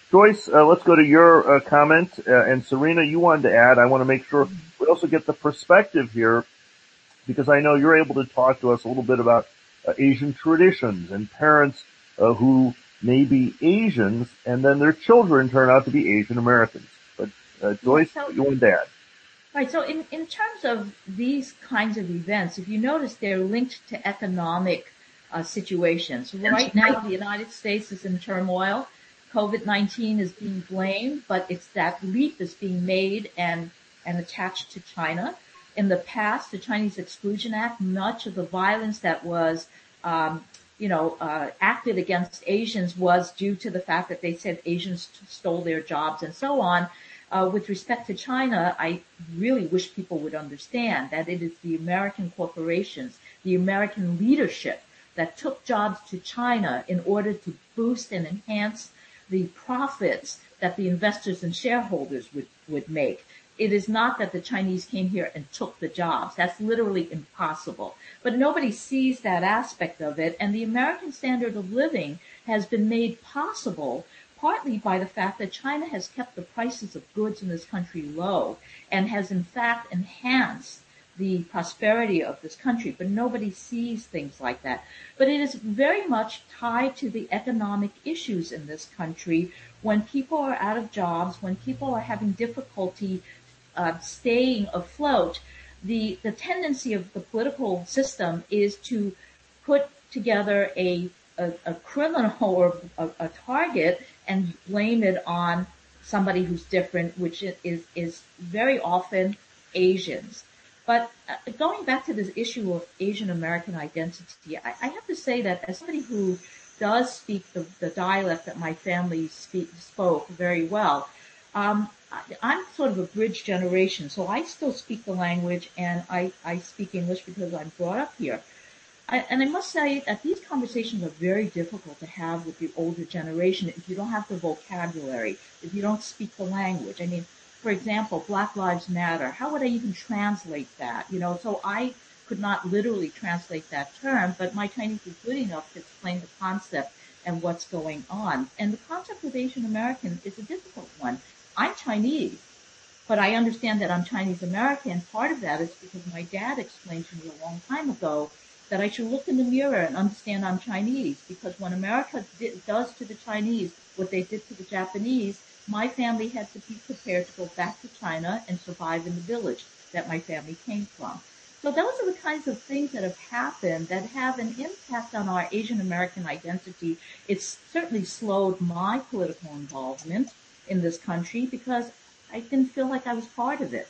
Joyce, uh, let's go to your uh, comment. Uh, and Serena, you wanted to add. I want to make sure we also get the perspective here, because I know you're able to talk to us a little bit about uh, Asian traditions and parents uh, who may be Asians and then their children turn out to be Asian Americans. But uh, Joyce, So, you wanted to add. right. So in, in terms of these kinds of events, if you notice, they're linked to economic uh, situations. Right now, the United States is in turmoil. COVID nineteen is being blamed, but it's that leap is being made and, and attached to China. In the past, the Chinese Exclusion Act, much of the violence that was, um, you know, uh, acted against Asians was due to the fact that they said Asians t- stole their jobs and so on. Uh, with respect to China, I really wish people would understand that it is the American corporations, the American leadership that took jobs to China in order to boost and enhance the profits that the investors and shareholders would, would make. It is not that the Chinese came here and took the jobs. That's literally impossible. But nobody sees that aspect of it, and the American standard of living has been made possible partly by the fact that China has kept the prices of goods in this country low and has in fact enhanced the prosperity of this country, but nobody sees things like that. But it is very much tied to the economic issues in this country. When people are out of jobs, when people are having difficulty uh, staying afloat, the, the tendency of the political system is to put together a, a, a criminal or a, a target and blame it on somebody who's different, which is, is very often Asians. But uh, going back to this issue of Asian American identity, I, I have to say that as somebody who does speak the, the dialect that my family speak, spoke very well, um, I, I'm sort of a bridge generation, so I still speak the language and I, I speak English because I'm brought up here. I, and I must say that these conversations are very difficult to have with the older generation if you don't have the vocabulary, if you don't speak the language. I mean, for example, Black Lives Matter. How would I even translate that? You know, so I could not literally translate that term, but my Chinese is good enough to explain the concept and what's going on. And the concept of Asian American is a difficult one. I'm Chinese, but I understand that I'm Chinese American. Part of that is because my dad explained to me a long time ago that I should look in the mirror and understand I'm Chinese, because when America did, does to the Chinese what they did to the Japanese, my family had to be prepared to go back to China and survive in the village that my family came from. So those are the kinds of things that have happened that have an impact on our Asian American identity. It's certainly slowed my political involvement in this country because I didn't feel like I was part of it.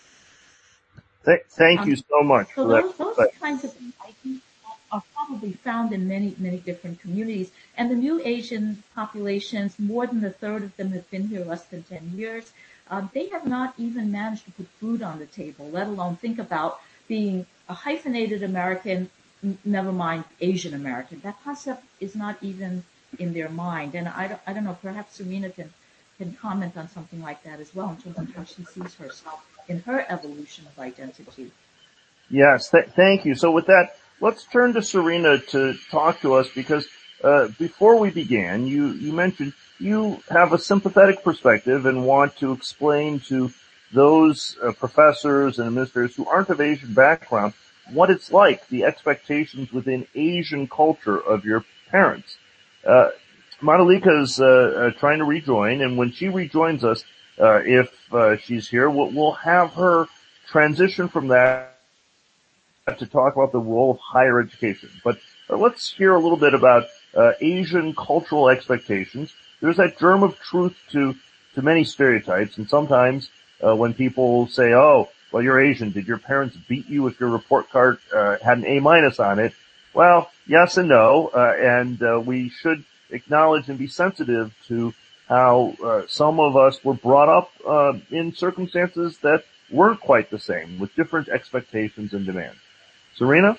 Th- thank um, you so much so for those, that. those kinds of things I think are probably found in many, many different communities. And the new Asian populations, more than a third of them have been here less than ten years. Um, they have not even managed to put food on the table, let alone think about being a hyphenated American, n- never mind Asian American. That concept is not even in their mind. And I don't, I don't know, perhaps Serena can, can comment on something like that as well in terms of how she sees herself in her evolution of identity. Yes, th- thank you. So with that, let's turn to Serena to talk to us, because uh, before we began, you, you mentioned you have a sympathetic perspective and want to explain to those uh, professors and administrators who aren't of Asian background what it's like, the expectations within Asian culture of your parents. Uh, Madhulika is uh, uh, trying to rejoin, and when she rejoins us, uh, if uh, she's here, we'll, we'll have her transition from that to talk about the role of higher education. But uh, let's hear a little bit about uh, Asian cultural expectations. There's that germ of truth to to many stereotypes, and sometimes uh, when people say, "Oh, well, you're Asian. Did your parents beat you if your report card uh, had an A minus on it?" Well, yes and no, uh, and uh, we should acknowledge and be sensitive to how uh, some of us were brought up uh, in circumstances that weren't quite the same, with different expectations and demands. Serena?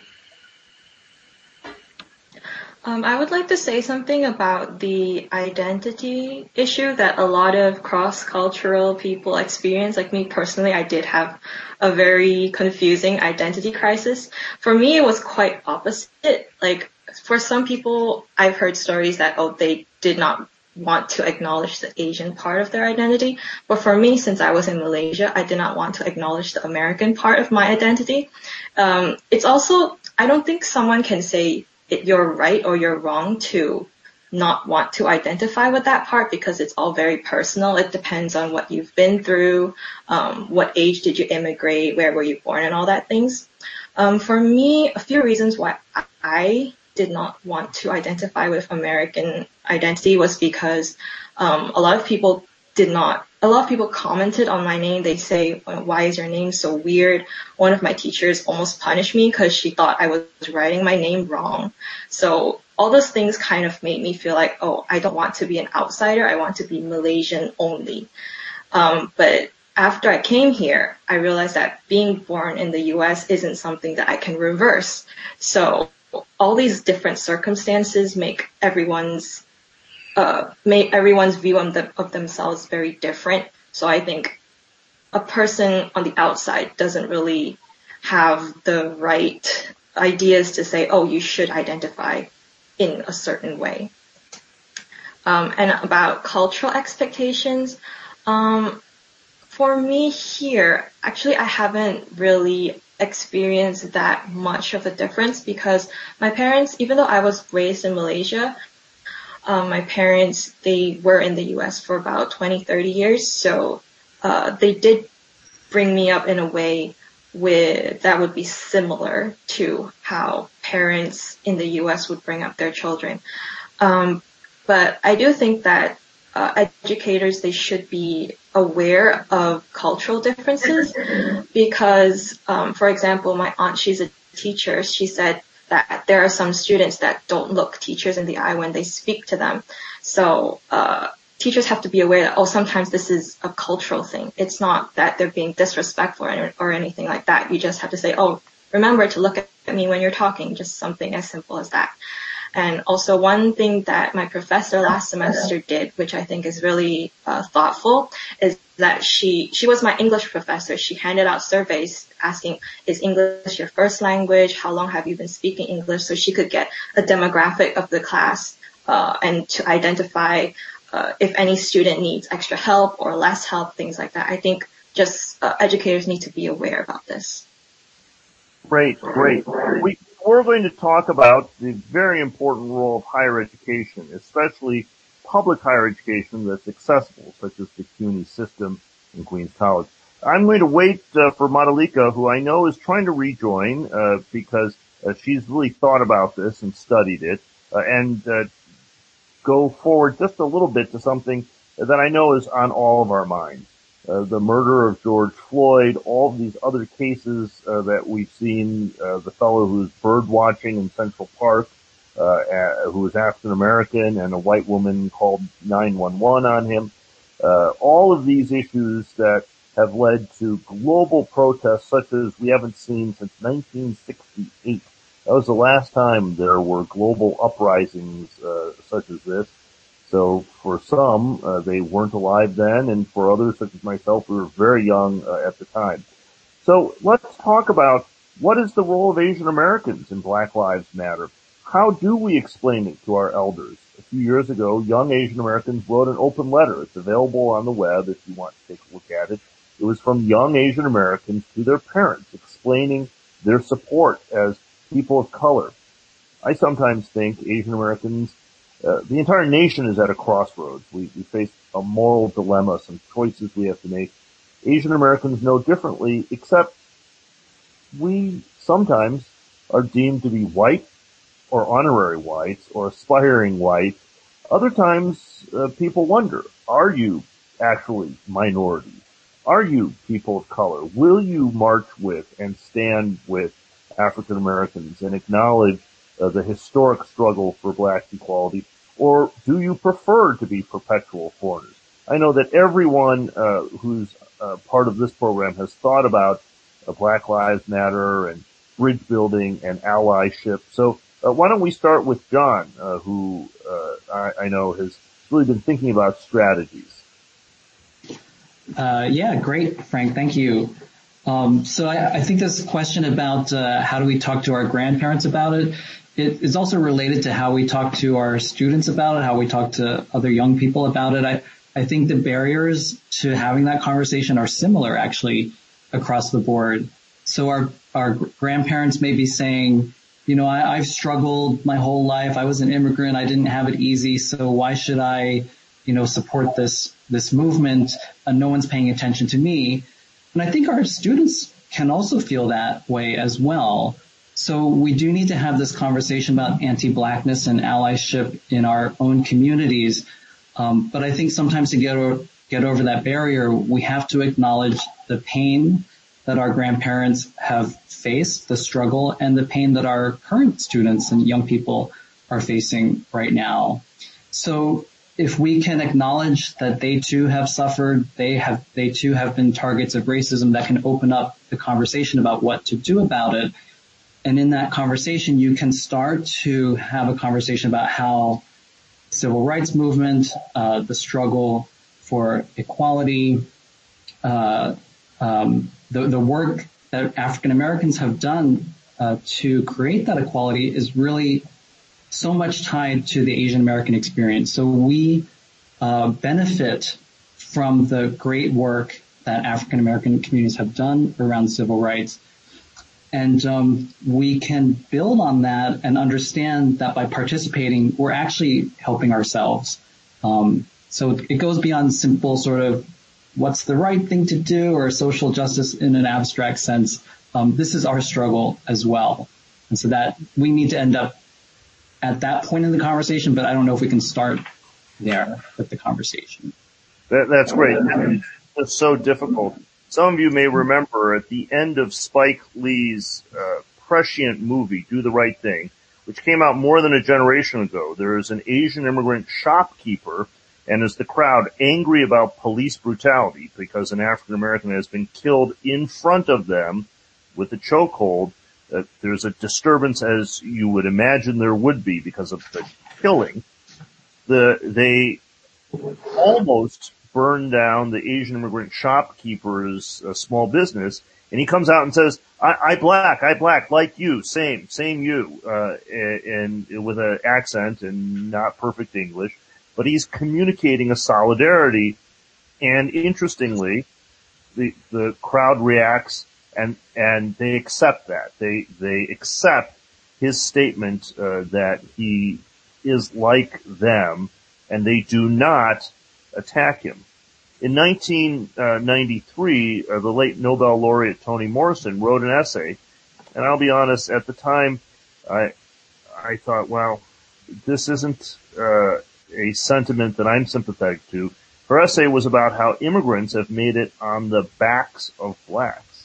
Um, I would like to say something about the identity issue that a lot of cross-cultural people experience. Like me personally, I did have a very confusing identity crisis. For me, it was quite opposite. Like, for some people, I've heard stories that, oh, they did not want to acknowledge the Asian part of their identity. But for me, since I was in Malaysia, I did not want to acknowledge the American part of my identity. Um, it's also, I don't think someone can say it, you're right or you're wrong to not want to identify with that part, because it's all very personal. It depends on what you've been through, um, what age did you immigrate, where were you born, and all that things. Um, for me, a few reasons why I did not want to identify with American identity was because um, a lot of people did not, a lot of people commented on my name. They say, why is your name so weird? One of my teachers almost punished me because she thought I was writing my name wrong. So all those things kind of made me feel like, oh, I don't want to be an outsider. I want to be Malaysian only. Um, but after I came here, I realized that being born in the U S isn't something that I can reverse. So all these different circumstances make everyone's uh, make everyone's view of, the, of themselves very different. So I think a person on the outside doesn't really have the right ideas to say, oh, you should identify in a certain way. Um, and about cultural expectations, um, for me here, actually, I haven't really experienced that much of a difference, because my parents, even though I was raised in Malaysia, um, my parents, they were in the U S for about twenty, thirty years. So, uh, they did bring me up in a way with that would be similar to how parents in the U S would bring up their children. Um, but I do think that uh, educators, they should be aware of cultural differences, because, um, for example, my aunt, she's a teacher. She said that there are some students that don't look teachers in the eye when they speak to them. So, uh, teachers have to be aware that, oh, sometimes this is a cultural thing. It's not that they're being disrespectful or, or anything like that. You just have to say, oh, remember to look at me when you're talking, just something as simple as that. And also one thing that my professor last semester did, which I think is really uh, thoughtful, is that she, she was my English professor. She handed out surveys asking, is English your first language? How long have you been speaking English? So she could get a demographic of the class, uh, and to identify Uh, if any student needs extra help or less help, things like that. I think just uh, educators need to be aware about this. Great, great. We, we're going to talk about the very important role of higher education, especially public higher education that's accessible, such as the CUNY system in Queens College. I'm going to wait uh, for Madhulika, who I know is trying to rejoin uh, because uh, she's really thought about this and studied it, uh, and uh, go forward just a little bit to something that I know is on all of our minds. Uh, the murder of George Floyd, all of these other cases uh, that we've seen, uh, the fellow who's bird watching in Central Park, uh, uh, who was African American, and a white woman called nine one one on him. Uh, all of these issues that have led to global protests such as we haven't seen since nineteen sixty-eight. That was the last time there were global uprisings uh, such as this. So for some, uh, they weren't alive then, and for others, such as myself, we were very young uh, at the time. So let's talk about what is the role of Asian Americans in Black Lives Matter. How do we explain it to our elders? A few years ago, young Asian Americans wrote an open letter. It's available on the web if you want to take a look at it. It was from young Asian Americans to their parents, explaining their support as people of color. I sometimes think Asian Americans, uh, the entire nation is at a crossroads. We, we face a moral dilemma, some choices we have to make. Asian Americans know differently, except we sometimes are deemed to be white or honorary whites or aspiring white. Other times, uh, people wonder, are you actually minorities? Are you people of color? Will you march with and stand with African Americans and acknowledge uh, the historic struggle for black equality, or do you prefer to be perpetual foreigners? I know that everyone uh, who's uh, part of this program has thought about uh, Black Lives Matter and bridge building and allyship. So uh, why don't we start with John, uh, who uh, I, I know has really been thinking about strategies. Uh, yeah, great, Frank. Thank you. Um, so I, I think this question about uh, how do we talk to our grandparents about it it is also related to how we talk to our students about it, how we talk to other young people about it. I, I think the barriers to having that conversation are similar actually across the board. So our, our grandparents may be saying, you know, I, I've struggled my whole life. I was an immigrant. I didn't have it easy. So why should I, you know, support this, this movement? Uh, no one's paying attention to me. And I think our students can also feel that way as well. So we do need to have this conversation about anti-blackness and allyship in our own communities. Um, but I think sometimes to get over, get over that barrier, we have to acknowledge the pain that our grandparents have faced, the struggle, and the pain that our current students and young people are facing right now. So if we can acknowledge that they too have suffered, they have, they too have been targets of racism, that can open up the conversation about what to do about it. And in that conversation, you can start to have a conversation about how civil rights movement, uh, the struggle for equality, uh, um, the, the work that African Americans have done uh, to create that equality is really so much tied to the Asian American experience. So we uh, benefit from the great work that African American communities have done around civil rights. And um, we can build on that and understand that by participating, we're actually helping ourselves. Um, so it goes beyond simple sort of what's the right thing to do or social justice in an abstract sense. Um, this is our struggle as well. And so that we need to end up at that point in the conversation, but I don't know if we can start there with the conversation. That, that's great. It's so difficult. Some of you may remember at the end of Spike Lee's uh, prescient movie, Do the Right Thing, which came out more than a generation ago. There is an Asian immigrant shopkeeper, and as the crowd angry about police brutality because an African American has been killed in front of them with a chokehold, uh, there's a disturbance as you would imagine there would be because of the killing. The they almost burned down the Asian immigrant shopkeeper's uh, small business, and he comes out and says, I, I black, I black, like you, same, same you, uh, and, and with an accent and not perfect English, but he's communicating a solidarity, and interestingly, the, the crowd reacts and, and they accept that. They, they accept his statement, uh, that he is like them, and they do not attack him. In nineteen ninety-three, uh, the late Nobel laureate Toni Morrison wrote an essay, and I'll be honest, at the time, I I thought, well, this isn't uh, a sentiment that I'm sympathetic to. Her essay was about how immigrants have made it on the backs of blacks.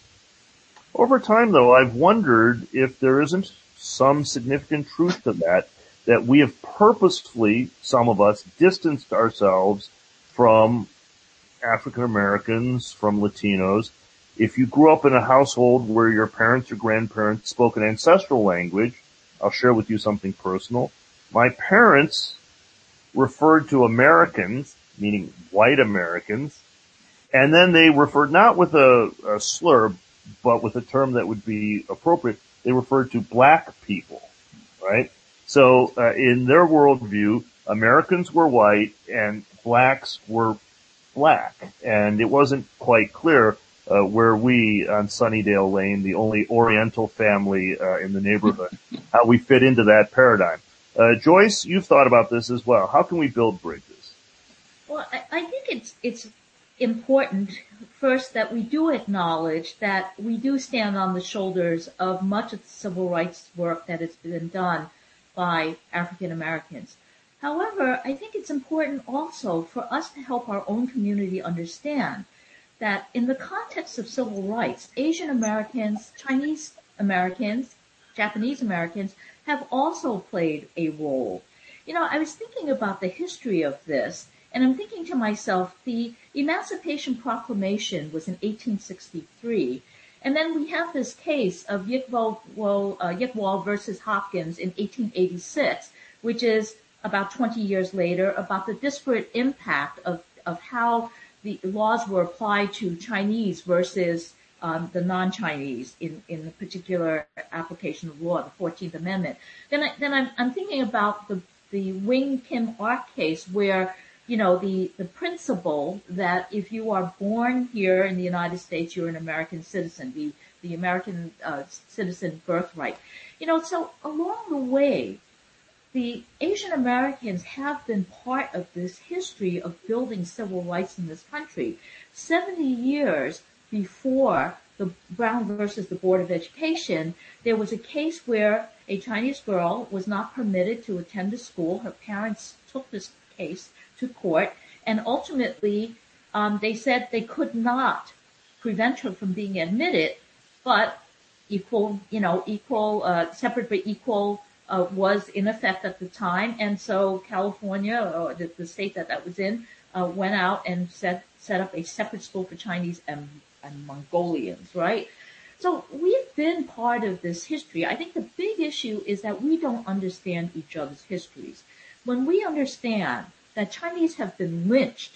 Over time, though, I've wondered if there isn't some significant truth to that, that we have purposefully, some of us, distanced ourselves from African Americans, from Latinos. If you grew up in a household where your parents or grandparents spoke an ancestral language, I'll share with you something personal. My parents referred to Americans, meaning white Americans, and then they referred not with a, a slur, but with a term that would be appropriate. They referred to black people, right? So uh, in their worldview, Americans were white and blacks were black, and it wasn't quite clear uh, where we on Sunnydale Lane, the only Oriental family uh, in the neighborhood, how we fit into that paradigm. Uh, Joyce, you've thought about this as well. How can we build bridges? Well, I, I think it's it's important first that we do acknowledge that we do stand on the shoulders of much of the civil rights work that has been done by African Americans. However, I think it's important also for us to help our own community understand that in the context of civil rights, Asian Americans, Chinese Americans, Japanese Americans have also played a role. You know, I was thinking about the history of this, and I'm thinking to myself, the Emancipation Proclamation was in eighteen sixty-three, and then we have this case of Yikwal, uh, Yikwal versus Hopkins in eighteen eighty-six, which is about twenty years later, about the disparate impact of, of how the laws were applied to Chinese versus um, the non-Chinese in, in the particular application of law, the fourteenth Amendment. Then, I, then I'm, I'm thinking about the, the Wing Kim Ark case where, you know, the, the principle that if you are born here in the United States, you're an American citizen, the, the American uh, citizen birthright. You know, so along the way, the Asian Americans have been part of this history of building civil rights in this country. seventy years before the Brown versus the Board of Education, there was a case where a Chinese girl was not permitted to attend a school. Her parents took this case to court, and ultimately um, they said they could not prevent her from being admitted, but equal, you know, equal, uh, separate but equal uh, was in effect at the time, and so California, or the, the state that that was in, uh, went out and set set up a separate school for Chinese and, and Mongolians, right? So we've been part of this history. I think the big issue is that we don't understand each other's histories. When we understand that Chinese have been lynched,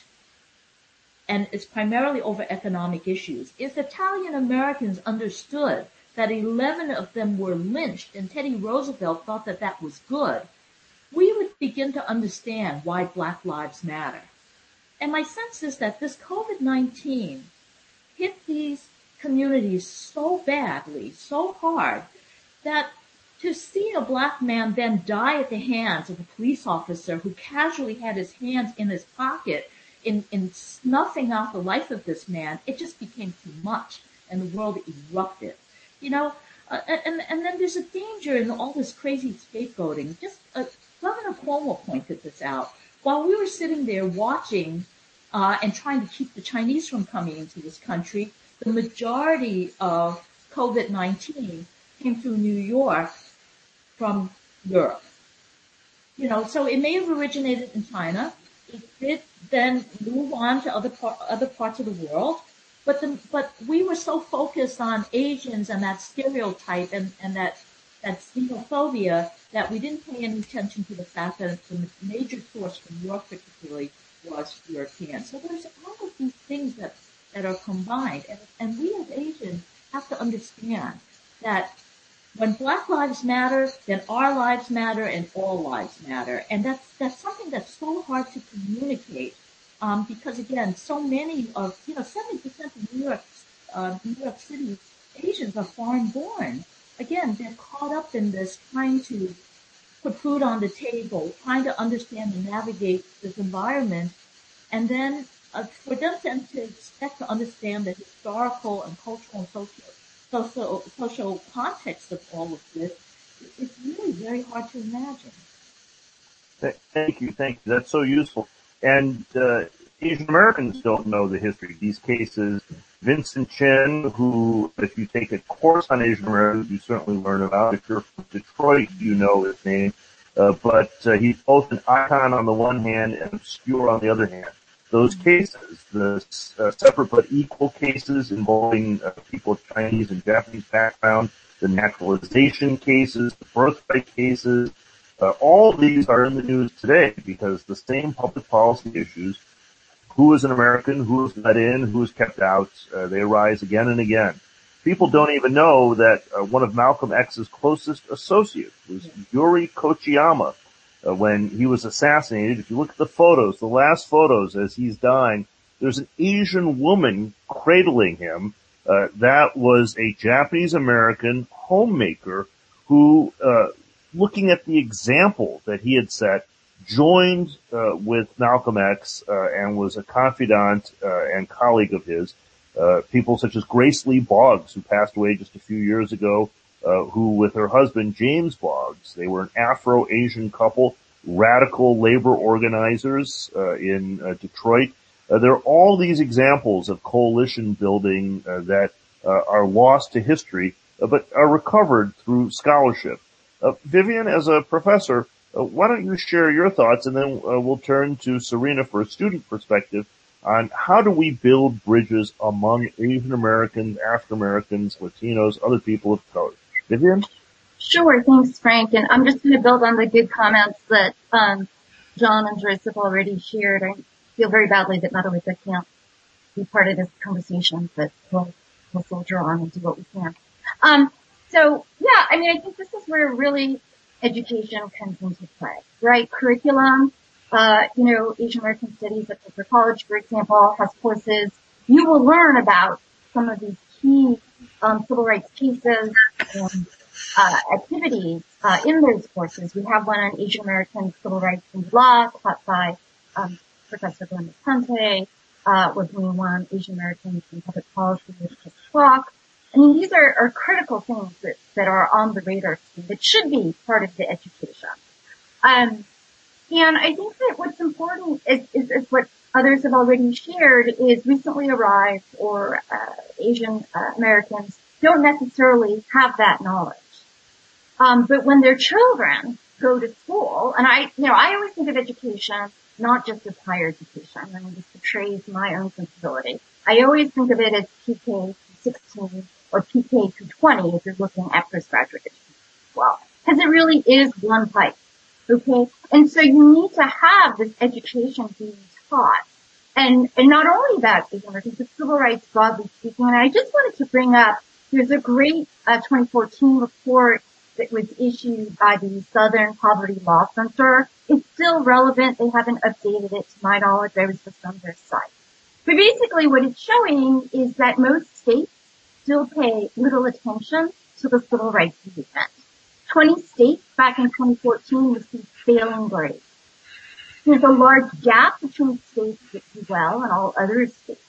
and it's primarily over economic issues, if Italian Americans understood that eleven of them were lynched and Teddy Roosevelt thought that that was good, we would begin to understand why Black Lives Matter. And my sense is that this COVID nineteen hit these communities so badly, so hard, that to see a black man then die at the hands of a police officer who casually had his hands in his pocket in, in snuffing out the life of this man, it just became too much, and the world erupted. You know, uh, and, and then there's a danger in all this crazy scapegoating. Just uh, Governor Cuomo pointed this out. While we were sitting there watching uh, and trying to keep the Chinese from coming into this country, the majority of COVID nineteen came through New York from Europe. You know, so it may have originated in China. It did then move on to other par- other parts of the world. But the, but we were so focused on Asians and that stereotype and, and that, that xenophobia that we didn't pay any attention to the fact that the major source from Europe particularly was European. So there's all of these things that, that are combined. And, and we as Asians have to understand that when Black lives matter, then our lives matter and all lives matter. And that's, that's something that's so hard to communicate. Um, because again, so many of, you know, seventy percent of New York, uh, New York City Asians are foreign born. Again, they're caught up in this trying to put food on the table, trying to understand and navigate this environment. And then uh, for them then to expect to understand the historical and cultural and social, social, social context of all of this, it's really very hard to imagine. Thank you. Thank you. That's so useful. And uh, Asian Americans don't know the history of these cases. Vincent Chin, who, if you take a course on Asian Americans, you certainly learn about. If you're from Detroit, you know his name. Uh, but uh, he's both an icon on the one hand and obscure on the other hand. Those cases, the uh, separate but equal cases involving uh, people of Chinese and Japanese background, the naturalization cases, the birthright cases, Uh, all these are in the news today because the same public policy issues, who is an American, who is let in, who is kept out, uh, they arise again and again. People don't even know that uh, one of Malcolm X's closest associates was Yuri Kochiyama uh, when he was assassinated. If you look at the photos, the last photos as he's dying, there's an Asian woman cradling him. Uh, that was a Japanese American homemaker who, uh, looking at the example that he had set, joined uh, with Malcolm X uh, and was a confidant uh, and colleague of his. Uh, people such as Grace Lee Boggs, who passed away just a few years ago, uh, who with her husband James Boggs, they were an Afro-Asian couple, radical labor organizers uh, in uh, Detroit. Uh, there are all these examples of coalition building uh, that uh, are lost to history, uh, but are recovered through scholarship. Uh, Vivian, as a professor, uh, why don't you share your thoughts, and then uh, we'll turn to Serena for a student perspective on how do we build bridges among Asian Americans, African Americans, Latinos, other people of color. Vivian? Sure, thanks, Frank. And I'm just going to build on the good comments that um, John and Joyce have already shared. I feel very badly that Meadowick can't be part of this conversation, but we'll, we'll soldier on and do what we can. Um, So yeah, I mean, I think this is where really education comes into play, right? Curriculum, uh, you know, Asian American Studies at Cooper College, for example, has courses. You will learn about some of these key um, civil rights cases and uh, activities uh, in those courses. We have one on Asian American civil rights and law taught by um, Professor Glenda Conte. Uh, we're doing one on Asian Americans in public policy with Chris Clark. I mean, these are, are critical things that, that are on the radar screen that should be part of the education. Um, and I think that what's important is, is, is what others have already shared is recently arrived or uh, Asian uh, Americans don't necessarily have that knowledge. Um, but when their children go to school, and I, you know, I always think of education not just as higher education. I mean, this betrays my own sensibility. I always think of it as P K to sixteen or P K to twenty if you're looking at postgraduate education as well. Because it really is one pipe. Okay? And so you need to have this education being taught. And, and not only about Asian Americans, but civil rights broadly speaking. And I just wanted to bring up, there's a great uh, twenty fourteen report that was issued by the Southern Poverty Law Center. It's still relevant. They haven't updated it to my knowledge. I was just on their site. But basically what it's showing is that most states still pay little attention to the civil rights movement. twenty states back in twenty fourteen received failing grades. There's a large gap between states that do well and all other states.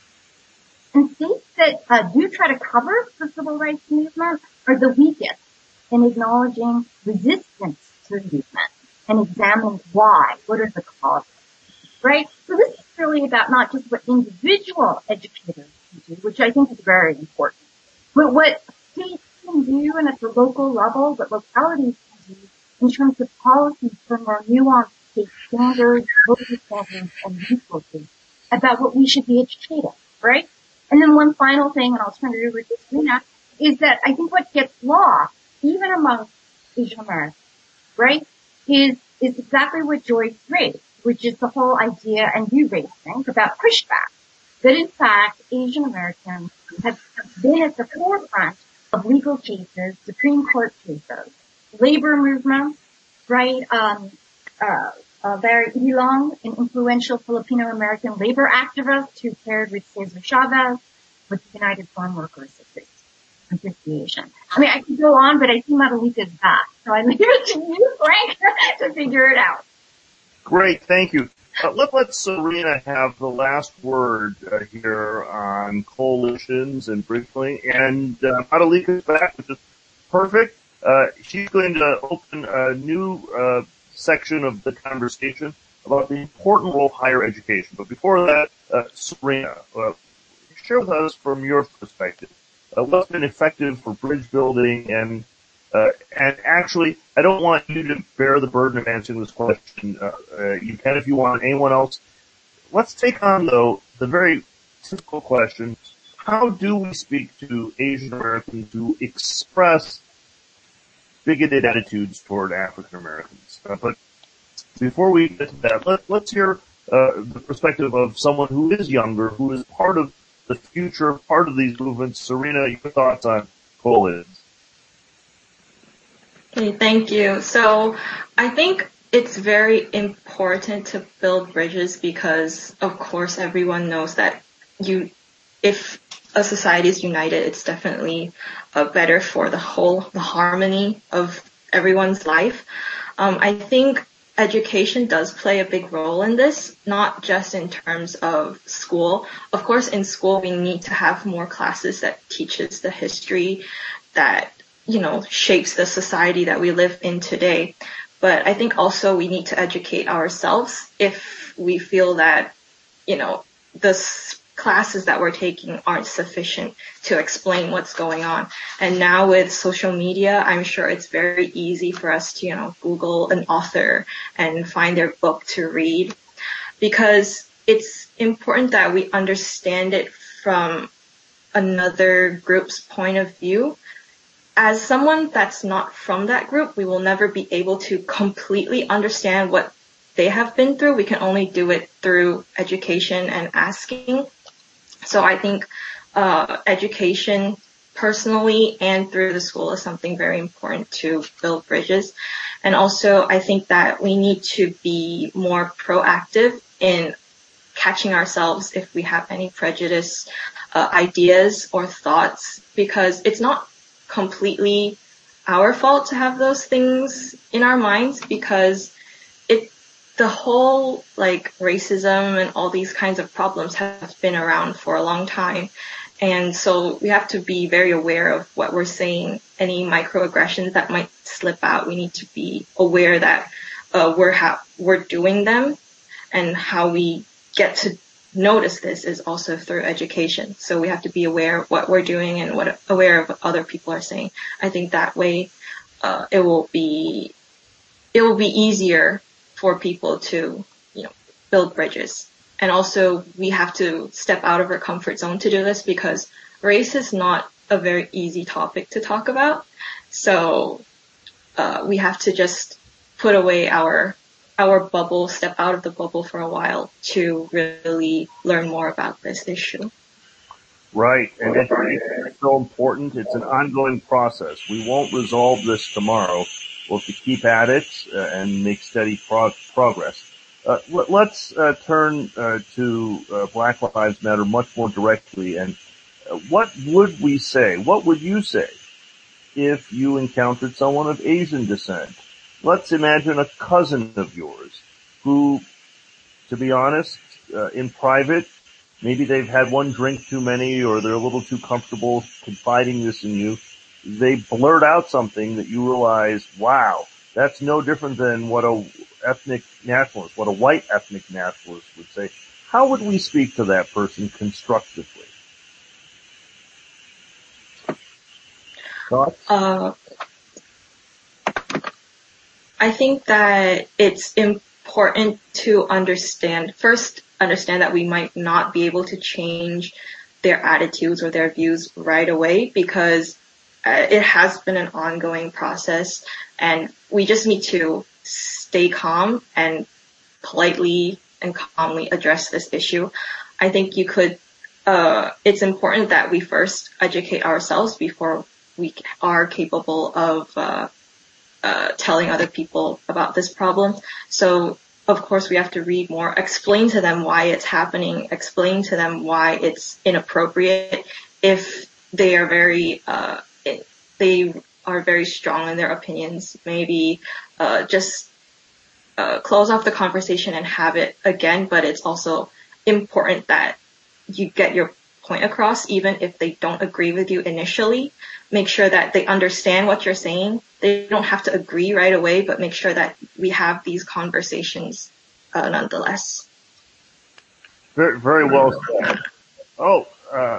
And states that uh, do try to cover the civil rights movement are the weakest in acknowledging resistance to the movement and examining why, what are the causes, right? So this is really about not just what individual educators can do, which I think is very important, but what states can do and at the local level, what localities can do in terms of policies for more nuanced state standards, local standards, and resources about what we should be educating, right? And then one final thing, and I'll turn it over to Serena, is that I think what gets lost, even among Asian Americans, right, is, is exactly what Joyce raised, which is the whole idea, and you raised, Frank, about pushback. That in fact, Asian Americans have been at the forefront of legal cases, Supreme Court cases, labor movements, right, um, uh, uh, Larry Ilong, an influential Filipino American labor activist who paired with Cesar Chavez with the United Farm Workers Association. I mean, I could go on, but I see Madalika's back, so I leave it to you, Frank, to figure it out. Great, thank you. Uh, let, let Serena have the last word uh, here on coalitions and briefly, and uh, Madalika's back, which is perfect. Uh, she's going to open a new uh, section of the conversation about the important role of higher education. But before that, uh, Serena, uh, share with us from your perspective uh, what's been effective for bridge building, and uh, and actually, I don't want you to bear the burden of answering this question. Uh, uh, you can if you want. Anyone else? Let's take on, though, the very typical question: how do we speak to Asian Americans who express bigoted attitudes toward African Americans? Uh, but before we get to that, let, let's hear uh, the perspective of someone who is younger, who is part of the future, part of these movements. Serena, your thoughts on coalitions? Okay, thank you. So I think it's very important to build bridges because, of course, everyone knows that you, if a society is united, it's definitely uh, better for the whole, the harmony of everyone's life. Um, I think education does play a big role in this, not just in terms of school. Of course, in school, we need to have more classes that teaches the history that, you know, shapes the society that we live in today. But I think also we need to educate ourselves if we feel that, you know, the classes that we're taking aren't sufficient to explain what's going on. And now with social media, I'm sure it's very easy for us to, you know, Google an author and find their book to read, because it's important that we understand it from another group's point of view. As someone that's not from that group, we will never be able to completely understand what they have been through. We can only do it through education and asking. So I think uh education personally and through the school is something very important to build bridges. And also, I think that we need to be more proactive in catching ourselves if we have any prejudice, uh, ideas or thoughts, because it's not completely our fault to have those things in our minds, because it, the whole like racism and all these kinds of problems have been around for a long time. And so we have to be very aware of what we're saying. Any microaggressions that might slip out, we need to be aware that uh, we're ha- we're doing them, and how we get to notice this is also through education. So we have to be aware of what we're doing and what aware of what other people are saying. I think that way uh, it will be it will be easier for people to, you know, build bridges. And also, we have to step out of our comfort zone to do this, because race is not a very easy topic to talk about. So uh, we have to just put away our our bubble, step out of the bubble for a while to really learn more about this issue. Right, and it's so important. It's an ongoing process. We won't resolve this tomorrow. We'll have to keep at it uh, and make steady prog- progress. Uh, let, let's uh, turn uh, to uh, Black Lives Matter much more directly. And uh, what would we say? What would you say if you encountered someone of Asian descent? Let's imagine a cousin of yours who, to be honest, uh, in private, maybe they've had one drink too many, or they're a little too comfortable confiding this in you. They blurt out something that you realize, wow, that's no different than what a ethnic nationalist, what a white ethnic nationalist would say. How would we speak to that person constructively? Thoughts? Uh, I think that it's important to understand, first understand that we might not be able to change their attitudes or their views right away, because uh, it has been an ongoing process, and we just need to stay calm and politely and calmly address this issue. I think you could, uh, it's important that we first educate ourselves before we are capable of, uh, uh, telling other people about this problem. So, of course, we have to read more, explain to them why it's happening, explain to them why it's inappropriate. If they are very, uh, they are very strong in their opinions, maybe, uh, just, uh, close off the conversation and have it again. But it's also important that you get your point across, even if they don't agree with you initially. Make sure that they understand what you're saying. They don't have to agree right away, but make sure that we have these conversations uh, nonetheless. Very, very well said. Oh, uh,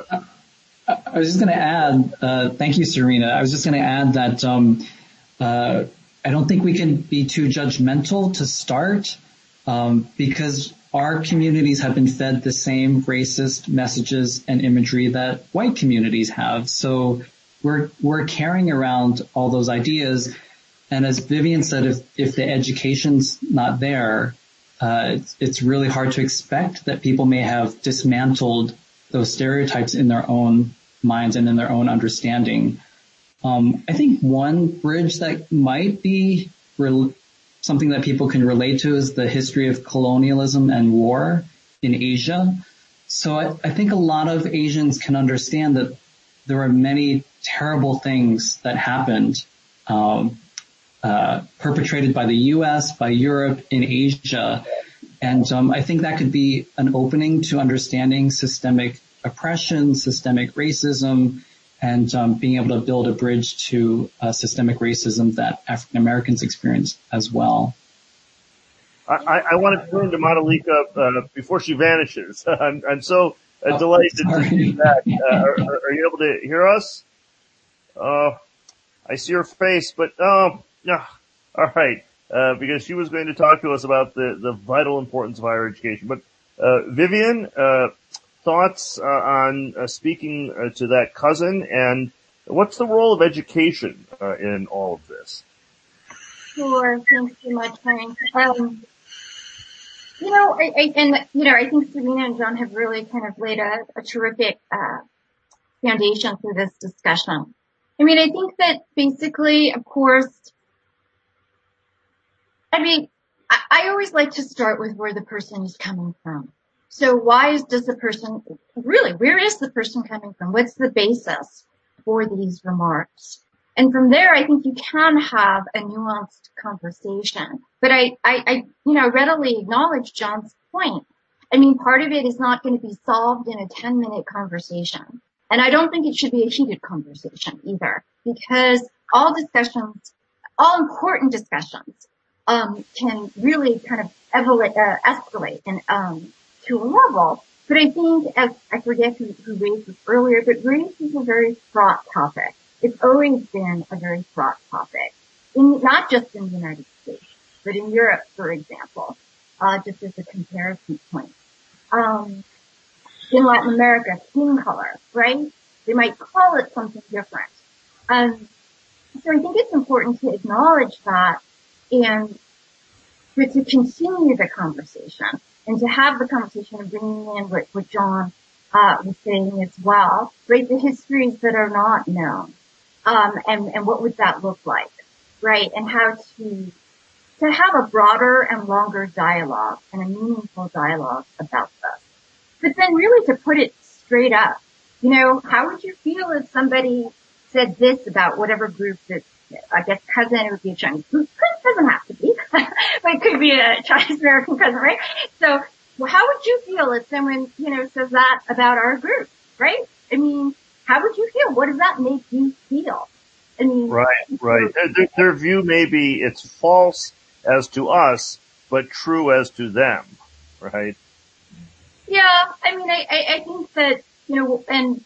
I was just going to add, uh, thank you, Serena. I was just going to add that um, uh, I don't think we can be too judgmental to start, um, because our communities have been fed the same racist messages and imagery that white communities have. So we're we're carrying around all those ideas. And as Vivian said, if, if the education's not there, uh, it's, it's really hard to expect that people may have dismantled those stereotypes in their own minds and in their own understanding. Um, I think one bridge that might be re- something that people can relate to is the history of colonialism and war in Asia. So I, I think a lot of Asians can understand that there were many terrible things that happened, um, uh, perpetrated by the U S, by Europe, in Asia. And um, I think that could be an opening to understanding systemic oppression, systemic racism, and um, being able to build a bridge to uh, systemic racism that African Americans experience as well. I, I want to turn to Madalika uh, before she vanishes. I'm, I'm so uh, oh, delighted sorry. to see that. Uh, are, are you able to hear us? Uh, I see her face, but um, yeah. All right, uh, because she was going to talk to us about the, the vital importance of higher education. But uh, Vivian, uh, thoughts uh, on uh, speaking uh, to that cousin, and what's the role of education uh, in all of this? Sure. Thanks so much, Frank. Um, you know, I, I, and you know, I think Serena and John have really kind of laid a, a terrific uh, foundation for this discussion. I mean, I think that basically, of course, I mean, I, I always like to start with where the person is coming from. So why is, does the person, really, where is the person coming from? What's the basis for these remarks? And from there, I think you can have a nuanced conversation. But I, I, I, you know, readily acknowledge John's point. I mean, part of it is not going to be solved in a ten minute conversation. And I don't think it should be a heated conversation either, because all discussions, all important discussions, um, can really kind of evolate, uh, escalate and, um, to a level. But I think, as I forget who, who raised this earlier, but race is a very fraught topic. It's always been a very fraught topic, in, not just in the United States, but in Europe, for example, uh, just as a comparison point. Um, in Latin America, skin color, right? They might call it something different. Um, so I think it's important to acknowledge that and to, to continue the conversation and to have the conversation of bringing in what, what John uh, was saying as well, right? The histories that are not known. Um, and, and what would that look like, right? And how to, to have a broader and longer dialogue and a meaningful dialogue about this. But then really to put it straight up, you know, how would you feel if somebody said this about whatever group that, I guess cousin, it would be a Chinese group. It doesn't have to be, but it could be a Chinese American cousin, right? So, well, how would you feel if someone, you know, says that about our group, right? I mean, how would you feel? What does that make you feel? I mean, right, right. Their, their view may be it's false as to us, but true as to them, right? Yeah, I mean, I, I, I think that, you know, and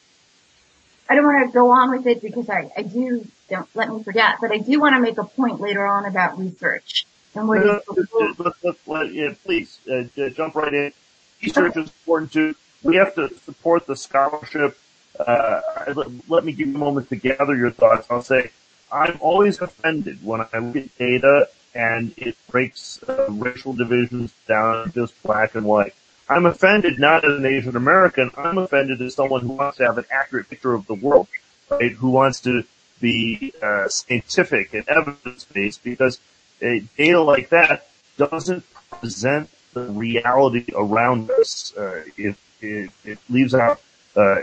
I don't want to go on with it because I, I do, don't let me forget, but I do want to make a point later on about research. And what no, is no, let, let, let, yeah, please, uh, jump right in. Research is important too. We have to support the scholarship. Uh, let, let me give you a moment to gather your thoughts. I'll say, I'm always offended when I look at data and it breaks uh, racial divisions down to just black and white. I'm offended not as an Asian American. I'm offended as someone who wants to have an accurate picture of the world, right? Who wants to be uh, scientific and evidence-based, because uh, data like that doesn't present the reality around us. Uh, it, it, it leaves out uh,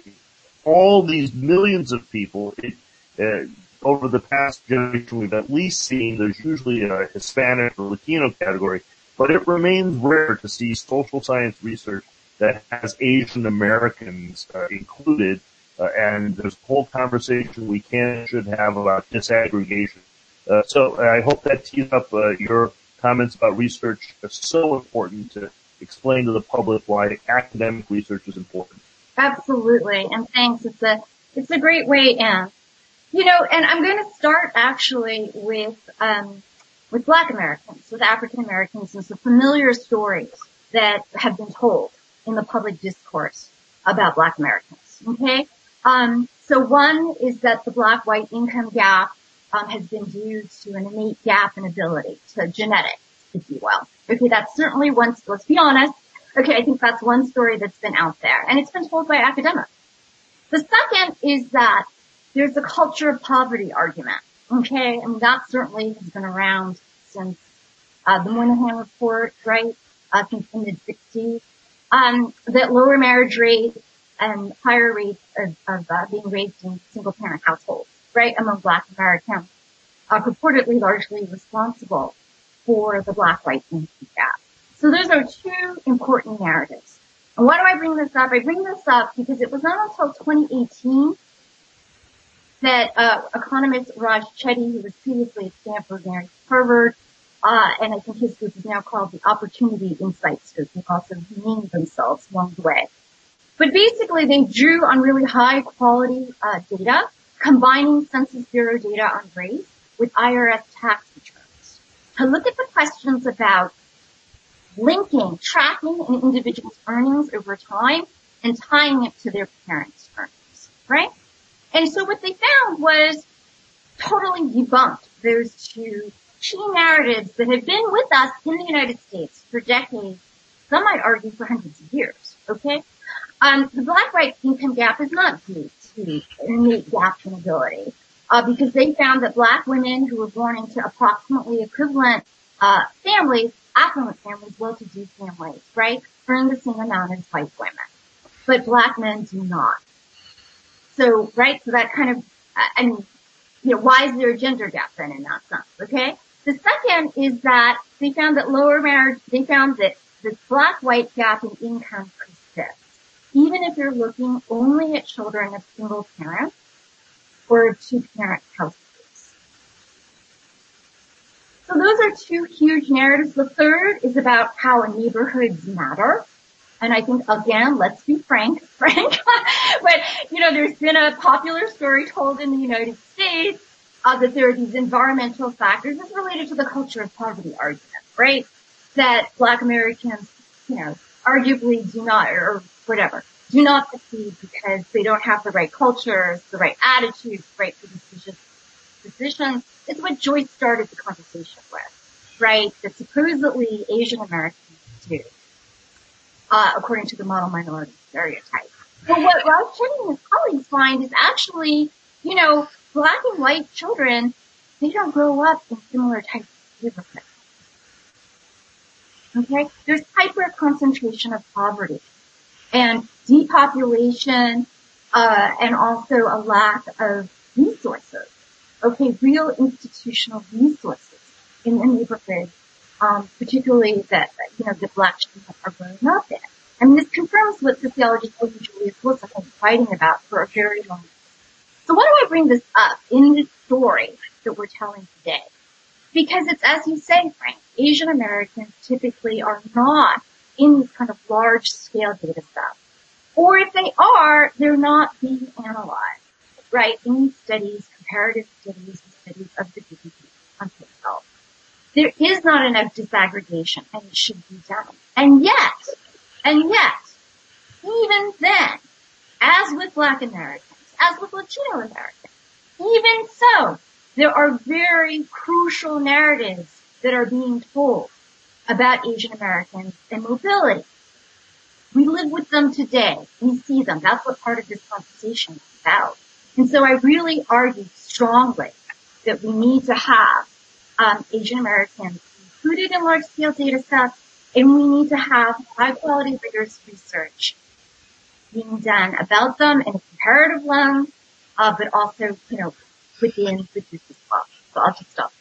all these millions of people. It, uh, over the past generation, we've at least seen there's usually a Hispanic or Latino category, but it remains rare to see social science research that has Asian Americans uh, included, uh, and there's a whole conversation we can and should have about disaggregation. Uh, so I hope that tees up uh, your comments about research. It's so important to explain to the public why academic research is important. Absolutely, and thanks. It's a it's a great way in. You know, and I'm going to start actually with um with Black Americans, with African Americans, and some familiar stories that have been told in the public discourse about Black Americans. Okay, um, so one is that the Black-white income gap um, has been due to an innate gap in ability, to genetics, if you will. Okay, that's certainly one. Let's be honest. Okay, I think that's one story that's been out there, and it's been told by academics. The second is that there's a culture of poverty argument. Okay, and that certainly has been around since uh, the Moynihan Report, right? Uh, since the mid sixties. Um, that lower marriage rates and higher rates of, of uh, being raised in single-parent households, right, among Black Americans, are purportedly largely responsible for the Black-white income gap. So those are two important narratives. And why do I bring this up? I bring this up because it was not until twenty eighteen that uh economist Raj Chetty, who was previously at Stanford, married Harvard, uh and I think his group is now called the Opportunity Insights Group. They've also named themselves along the way. But basically, they drew on really high quality uh data, combining Census Bureau data on race with I R S tax returns to look at the questions about linking, tracking an individual's earnings over time and tying it to their parents' earnings, right? And so what they found was totally debunked those two key narratives that have been with us in the United States for decades, some might argue for hundreds of years, okay? Um, the Black-white income gap is not due to innate gaps in ability. Uh, because they found that black women who were born into approximately equivalent uh, families, affluent families, well-to-do families, right, earn the same amount as white women. But black men do not. So, right, so that kind of, I mean, you know, why is there a gender gap then in that sense, okay? The second is that they found that lower marriage, they found that this black-white gap in income persists, even if you're looking only at children of single parents or two-parent households. So those are two huge narratives. The third is about how neighborhoods matter. And I think, again, let's be frank, frank. But, you know, there's been a popular story told in the United States uh, that there are these environmental factors. It's related to the culture of poverty argument, right? That black Americans, you know, arguably do not, or whatever, do not succeed because they don't have the right cultures, the right attitudes, the right decisions. It's what Joyce started the conversation with, right? That supposedly Asian Americans do. Uh, according to the model minority stereotype. But what Ralph Cheney and his colleagues find is actually, you know, black and white children, they don't grow up in similar types of neighborhoods. Okay? There's hyper concentration of poverty and depopulation, uh, and also a lack of resources. Okay, real institutional resources in the neighborhood. Um, particularly that, you know, the black children are growing up in. I mean, this confirms what sociologist Julius Wilson has been writing about for a very long time. So why do I bring this up in this story that we're telling today? Because it's, as you say, Frank, Asian Americans typically are not in these kind of large-scale data sets. Or if they are, they're not being analyzed, right, in these studies, comparative studies, studies of the D B T on itself. There is not enough disaggregation, and it should be done. And yet, and yet, even then, as with Black Americans, as with Latino Americans, even so, there are very crucial narratives that are being told about Asian Americans and mobility. We live with them today. We see them. That's what part of this conversation is about. And so I really argue strongly that we need to have Um, Asian Americans included in large-scale data sets, and we need to have high-quality, rigorous research being done about them in a comparative lens, uh, but also, you know, within the group as well. So I'll just stop.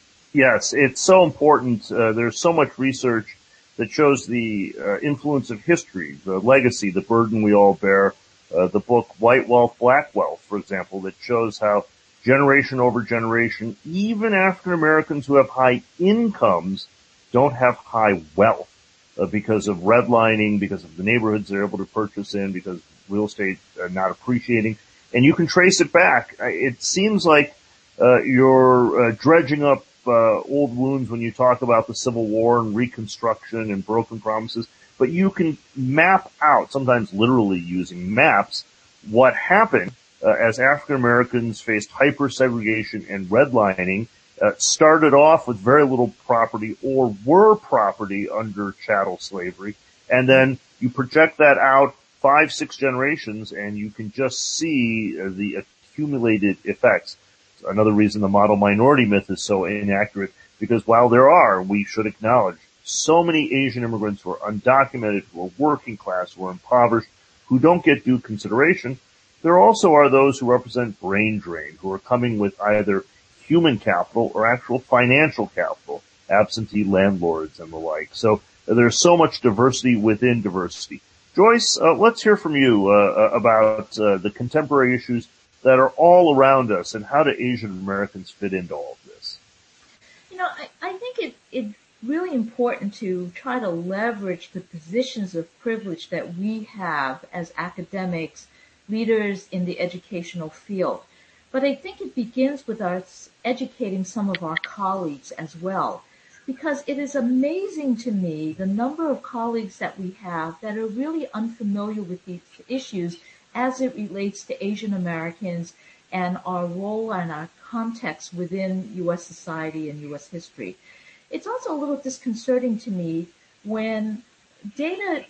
Yes, it's so important. Uh, there's so much research that shows the uh, influence of history, the legacy, the burden we all bear. Uh, the book White Wealth, Black Wealth, for example, that shows how generation over generation, even African Americans who have high incomes don't have high wealth uh, because of redlining, because of the neighborhoods they're able to purchase in, because real estate are not appreciating. And you can trace it back. It seems like uh, you're uh, dredging up uh, old wounds when you talk about the Civil War and Reconstruction and broken promises, but you can map out, sometimes literally using maps, what happened Uh, as African Americans faced hyper-segregation and redlining, uh, started off with very little property or were property under chattel slavery, and then you project that out five, six generations, and you can just see uh, the accumulated effects. Another reason the model minority myth is so inaccurate, because while there are, we should acknowledge, so many Asian immigrants who are undocumented, who are working class, who are impoverished, who don't get due consideration, there also are those who represent brain drain, who are coming with either human capital or actual financial capital, absentee landlords and the like. So uh, there's so much diversity within diversity. Joyce, uh, let's hear from you uh, about uh, the contemporary issues that are all around us and how do Asian Americans fit into all of this? You know, I, I think it, it's really important to try to leverage the positions of privilege that we have as academics, leaders in the educational field. But I think it begins with us educating some of our colleagues as well, because it is amazing to me the number of colleagues that we have that are really unfamiliar with these issues as it relates to Asian Americans and our role and our context within U S society and U S history. It's also a little disconcerting to me when data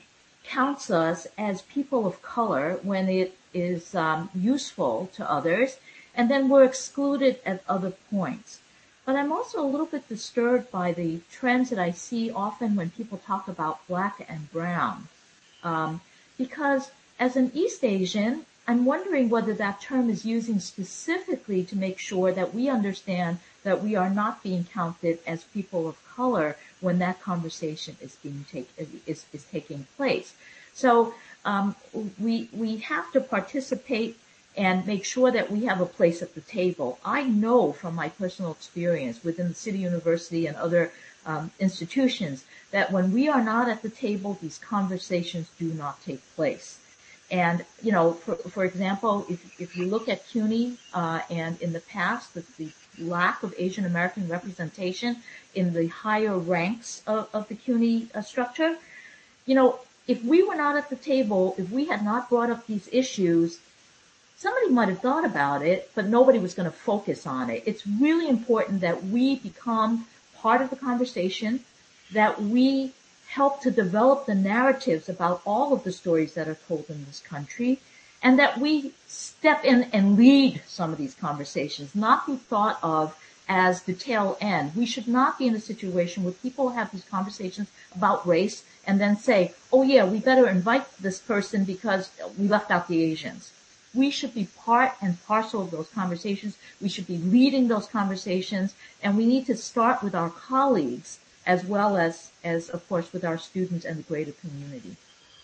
counts us as people of color when it is um, useful to others, and then we're excluded at other points. But I'm also a little bit disturbed by the trends that I see often when people talk about black and brown. Um, because as an East Asian, I'm wondering whether that term is using specifically to make sure that we understand that we are not being counted as people of color when that conversation is being take, is, is taking place. So um, we we have to participate and make sure that we have a place at the table. I know from my personal experience within the City University and other um, institutions that when we are not at the table, these conversations do not take place. And, you know, for, for example, if, if you look at CUNY uh, and in the past, the, the lack of Asian American representation in the higher ranks of, of the CUNY uh, structure, you know, if we were not at the table, if we had not brought up these issues, somebody might have thought about it, but nobody was going to focus on it. It's really important that we become part of the conversation, that we help to develop the narratives about all of the stories that are told in this country, and that we step in and lead some of these conversations, not be thought of as the tail end. We should not be in a situation where people have these conversations about race and then say, oh yeah, we better invite this person because we left out the Asians. We should be part and parcel of those conversations. We should be leading those conversations, and we need to start with our colleagues as well as, as of course, with our students and the greater community.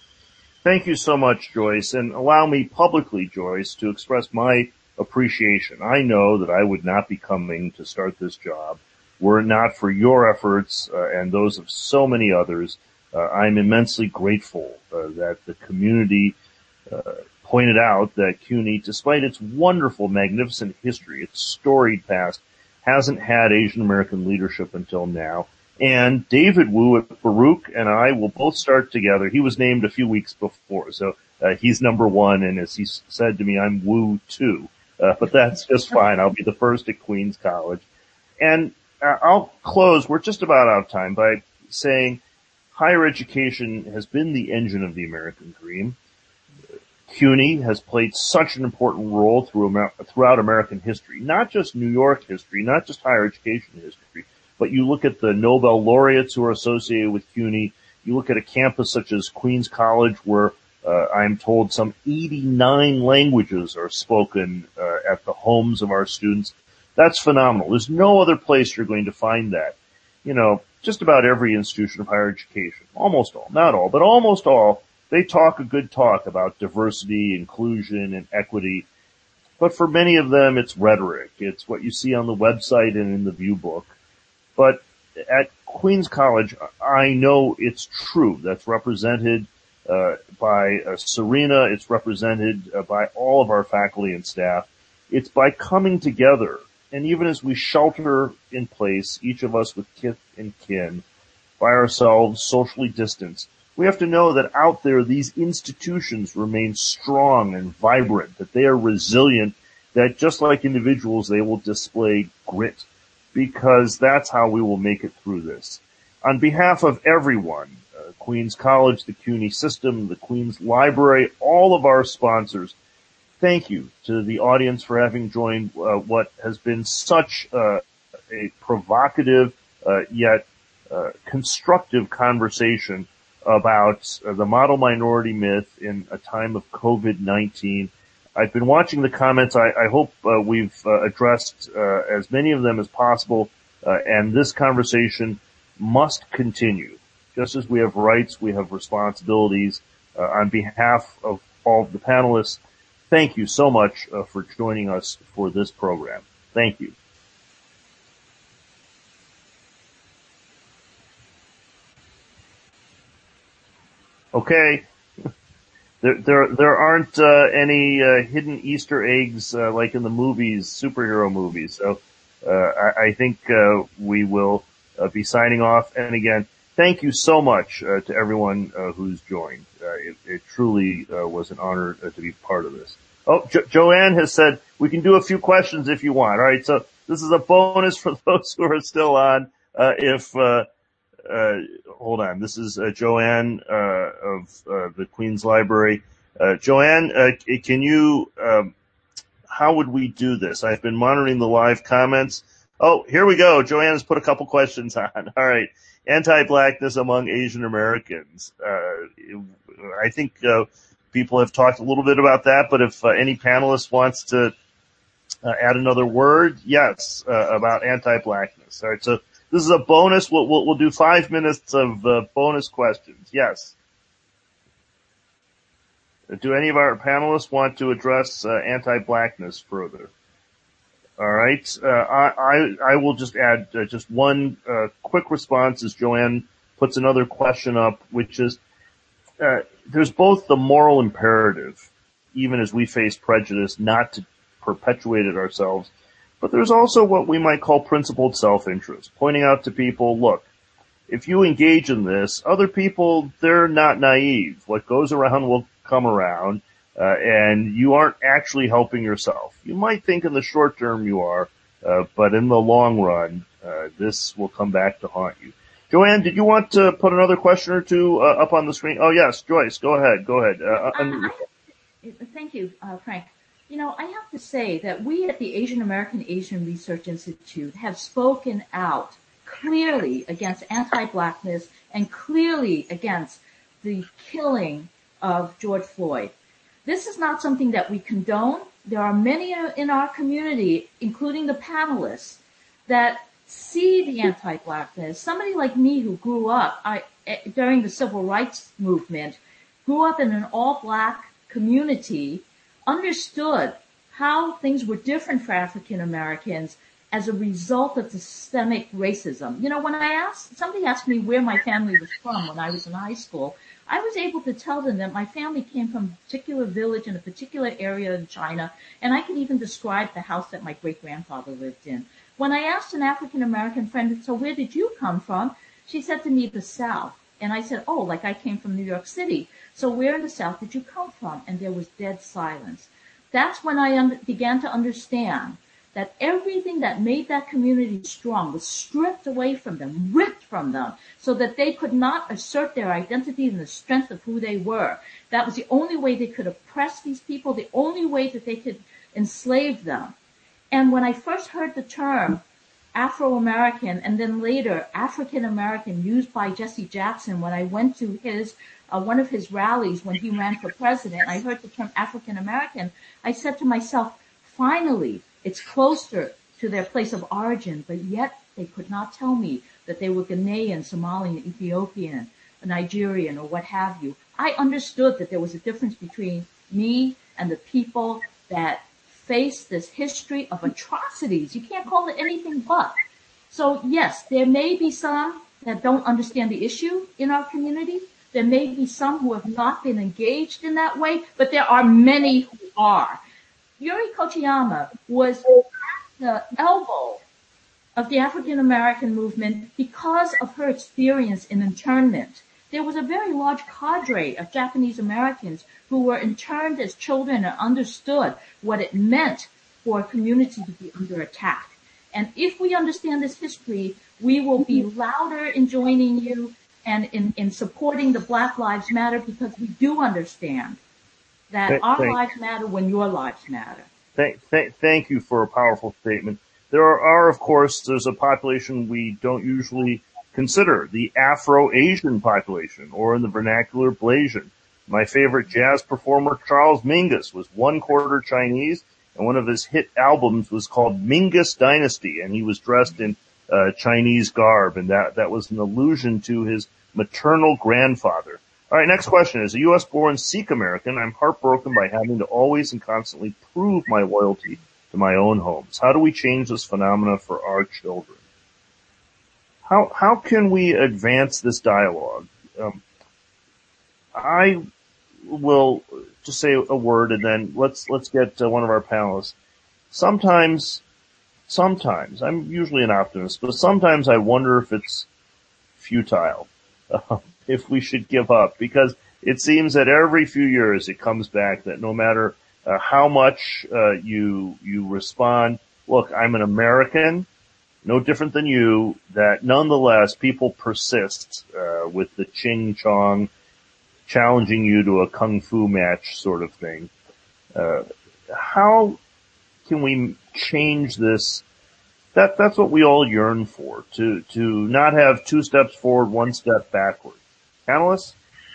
Thank you so much, Joyce, and allow me publicly, Joyce, to express my appreciation. I know that I would not be coming to start this job were it not for your efforts uh, and those of so many others. Uh, I'm immensely grateful uh, that the community uh, pointed out that CUNY, despite its wonderful, magnificent history, its storied past, hasn't had Asian American leadership until now. And David Wu at Baruch and I will both start together. He was named a few weeks before, so uh, he's number one, and as he said to me, I'm Wu too. Uh, but that's just fine. I'll be the first at Queens College. And uh, I'll close, we're just about out of time, by saying higher education has been the engine of the American dream. CUNY has played such an important role through Amer- throughout American history, not just New York history, not just higher education history, but you look at the Nobel laureates who are associated with CUNY. You look at a campus such as Queens College, where uh, I'm told some eighty-nine languages are spoken uh, at the homes of our students. That's phenomenal. There's no other place you're going to find that. You know, just about every institution of higher education, almost all, not all, but almost all, they talk a good talk about diversity, inclusion, and equity. But for many of them, it's rhetoric. It's what you see on the website and in the view book. But at Queens College, I know it's true. That's represented uh, by uh, Serena. It's represented uh, by all of our faculty and staff. It's by coming together, and even as we shelter in place, each of us with kith and kin, by ourselves, socially distanced, we have to know that out there, these institutions remain strong and vibrant, that they are resilient, that just like individuals, they will display grit, because that's how we will make it through this. On behalf of everyone, uh, Queens College, the CUNY system, the Queens Library, all of our sponsors, thank you to the audience for having joined uh, what has been such uh, a provocative uh, yet uh, constructive conversation about uh, the model minority myth in a time of COVID nineteen. I've been watching the comments. I, I hope uh, we've uh, addressed uh, as many of them as possible, uh, and this conversation must continue. Just as we have rights, we have responsibilities. Uh, on behalf of all of the panelists, thank you so much uh, for joining us for this program. Thank you. Okay. There, there, there aren't uh, any uh, hidden Easter eggs uh, like in the movies, superhero movies. So uh, I, I think uh, we will uh, be signing off. And again, thank you so much uh, to everyone uh, who's joined. Uh, it, it truly uh, was an honor uh, to be part of this. Oh, jo- Joanne has said we can do a few questions if you want. All right, so this is a bonus for those who are still on. Uh, if uh, uh, hold on. This is uh, Joanne uh, of uh, the Queen's Library. Uh, Joanne, uh, can you, um, how would we do this? I've been monitoring the live comments. Oh, here we go. Joanne has put a couple questions on. All right. Anti-blackness among Asian Americans. Uh, I think uh, people have talked a little bit about that, but if uh, any panelist wants to uh, add another word, yes, uh, about anti-blackness. All right. So this is a bonus. We'll, we'll, we'll do five minutes of uh, bonus questions. Yes. Do any of our panelists want to address uh, anti-blackness further? All right. Uh, I, I, I will just add uh, just one uh, quick response as Joanne puts another question up, which is uh, there's both the moral imperative, even as we face prejudice, not to perpetuate it ourselves, but there's also what we might call principled self-interest, pointing out to people, look, if you engage in this, other people, they're not naive. What goes around will come around, uh, and you aren't actually helping yourself. You might think in the short term you are, uh, but in the long run, uh, this will come back to haunt you. Joanne, did you want to put another question or two uh, up on the screen? Oh, yes, Joyce, go ahead, go ahead. Uh, uh, I, thank you, uh, Frank. You know, I have to say that we at the Asian American Asian Research Institute have spoken out clearly against anti-blackness and clearly against the killing of George Floyd. This is not something that we condone. There are many in our community, including the panelists, that see the anti-blackness. Somebody like me who grew up I, during the civil rights movement, grew up in an all-black community, understood how things were different for African Americans as a result of the systemic racism. You know, when I asked, somebody asked me where my family was from when I was in high school, I was able to tell them that my family came from a particular village in a particular area in China, and I could even describe the house that my great-grandfather lived in. When I asked an African-American friend, so where did you come from? She said to me, the South. And I said, oh, like I came from New York City. So where in the South did you come from? And there was dead silence. That's when I un- began to understand that everything that made that community strong was stripped away from them, ripped from them, so that they could not assert their identity and the strength of who they were. That was the only way they could oppress these people, the only way that they could enslave them. And when I first heard the term Afro-American and then later African-American used by Jesse Jackson when I went to his uh, one of his rallies when he ran for president, I heard the term African-American, I said to myself, finally, it's closer to their place of origin, but yet they could not tell me that they were Ghanaian, Somalian, Ethiopian, Nigerian, or what have you. I understood that there was a difference between me and the people that face this history of atrocities. You can't call it anything but. So yes, there may be some that don't understand the issue in our community. There may be some who have not been engaged in that way, but there are many who are. Yuri Kochiyama was at the elbow of the African American movement because of her experience in internment. There was a very large cadre of Japanese Americans who were interned as children and understood what it meant for a community to be under attack. And if we understand this history, we will be louder in joining you and in, in supporting the Black Lives Matter, because we do understand that thank, our thank, lives matter when your lives matter. Thank, thank, thank you for a powerful statement. There are, are, of course, there's a population we don't usually consider, the Afro-Asian population, or in the vernacular, Blasian. My favorite jazz performer, Charles Mingus, was one quarter Chinese, and one of his hit albums was called Mingus Dynasty, and he was dressed in uh, Chinese garb, and that, that was an allusion to his maternal grandfather. All right, next question. As a U S born Sikh American, I'm heartbroken by having to always and constantly prove my loyalty to my own homes. How do we change this phenomena for our children? How how can we advance this dialogue? Um, I will just say a word, and then let's let's get uh, one of our panelists. Sometimes, sometimes I'm usually an optimist, but sometimes I wonder if it's futile. Uh, if we should give up, because it seems that every few years it comes back that no matter uh, how much uh, you you respond, look, I'm an American, no different than you, that nonetheless people persist uh, with the ching chong, challenging you to a kung fu match sort of thing. Uh, how can we change this? That that's what we all yearn for, to to not have two steps forward, one step backward. Panelists?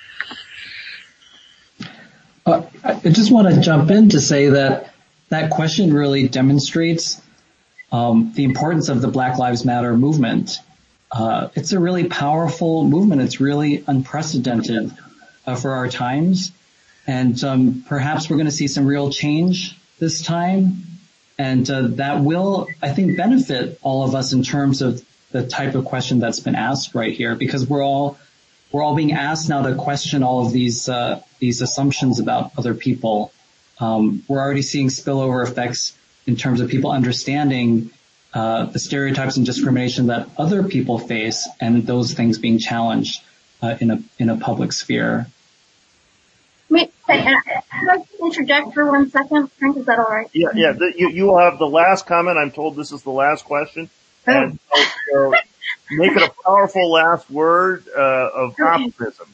Uh, I just want to jump in to say that that question really demonstrates um, the importance of the Black Lives Matter movement. Uh, it's a really powerful movement. It's really unprecedented uh, for our times. And um, perhaps we're going to see some real change this time. And uh, that will, I think, benefit all of us in terms of the type of question that's been asked right here, because we're all we're all being asked now to question all of these uh, these assumptions about other people. Um, we're already seeing spillover effects in terms of people understanding uh, the stereotypes and discrimination that other people face, and those things being challenged uh, in a in a public sphere. Wait, can I interject for one second? Frank, is that all right? Yeah, yeah. The, you you will have the last comment. I'm told this is the last question, oh. and so, so make it a powerful last word uh, of okay. optimism.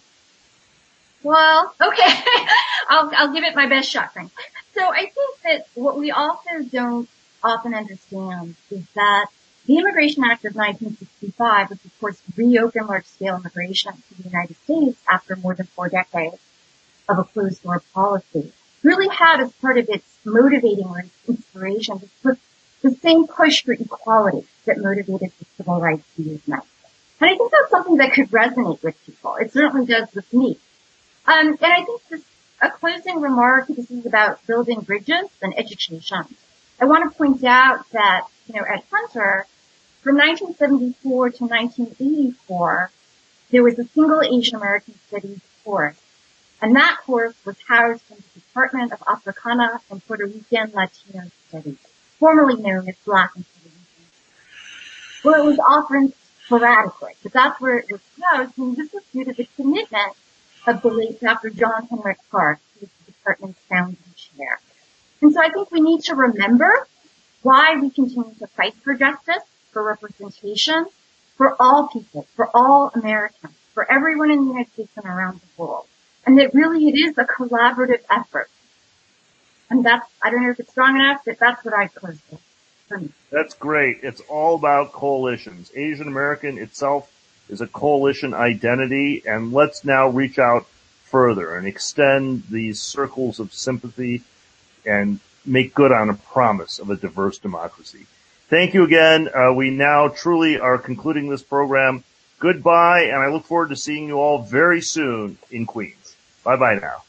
Well, okay, I'll I'll give it my best shot, Frank. So I think that what we also don't often understand is that the Immigration Act of nineteen sixty-five, which of course reopened large-scale immigration to the United States after more than four decades of a closed-door policy, really had as part of its motivating or its inspiration the, the same push for equality that motivated the civil rights movement. And I think that's something that could resonate with people. It certainly does with me. Um, and I think this, a closing remark, this is about building bridges and education. I want to point out that, you know, at Hunter, from nineteen seventy-four to nineteen eighty-four, there was a single Asian American Studies course. And that course was housed in the Department of Africana and Puerto Rican Latino Studies, formerly known as Black and Puerto Rican. Well, it was offered sporadically, but that's where it was housed, and this was due to the commitment of the late Doctor John Henrik Clarke, who was the department's founding chair. And so I think we need to remember why we continue to fight for justice, for representation, for all people, for all Americans, for everyone in the United States and around the world. And that really it is a collaborative effort. And that's, I don't know if it's strong enough, but that's what I close with for me. That's great. It's all about coalitions. Asian American itself is a coalition identity, and let's now reach out further and extend these circles of sympathy and make good on a promise of a diverse democracy. Thank you again. Uh, we now truly are concluding this program. Goodbye, and I look forward to seeing you all very soon in Queens. Bye-bye now.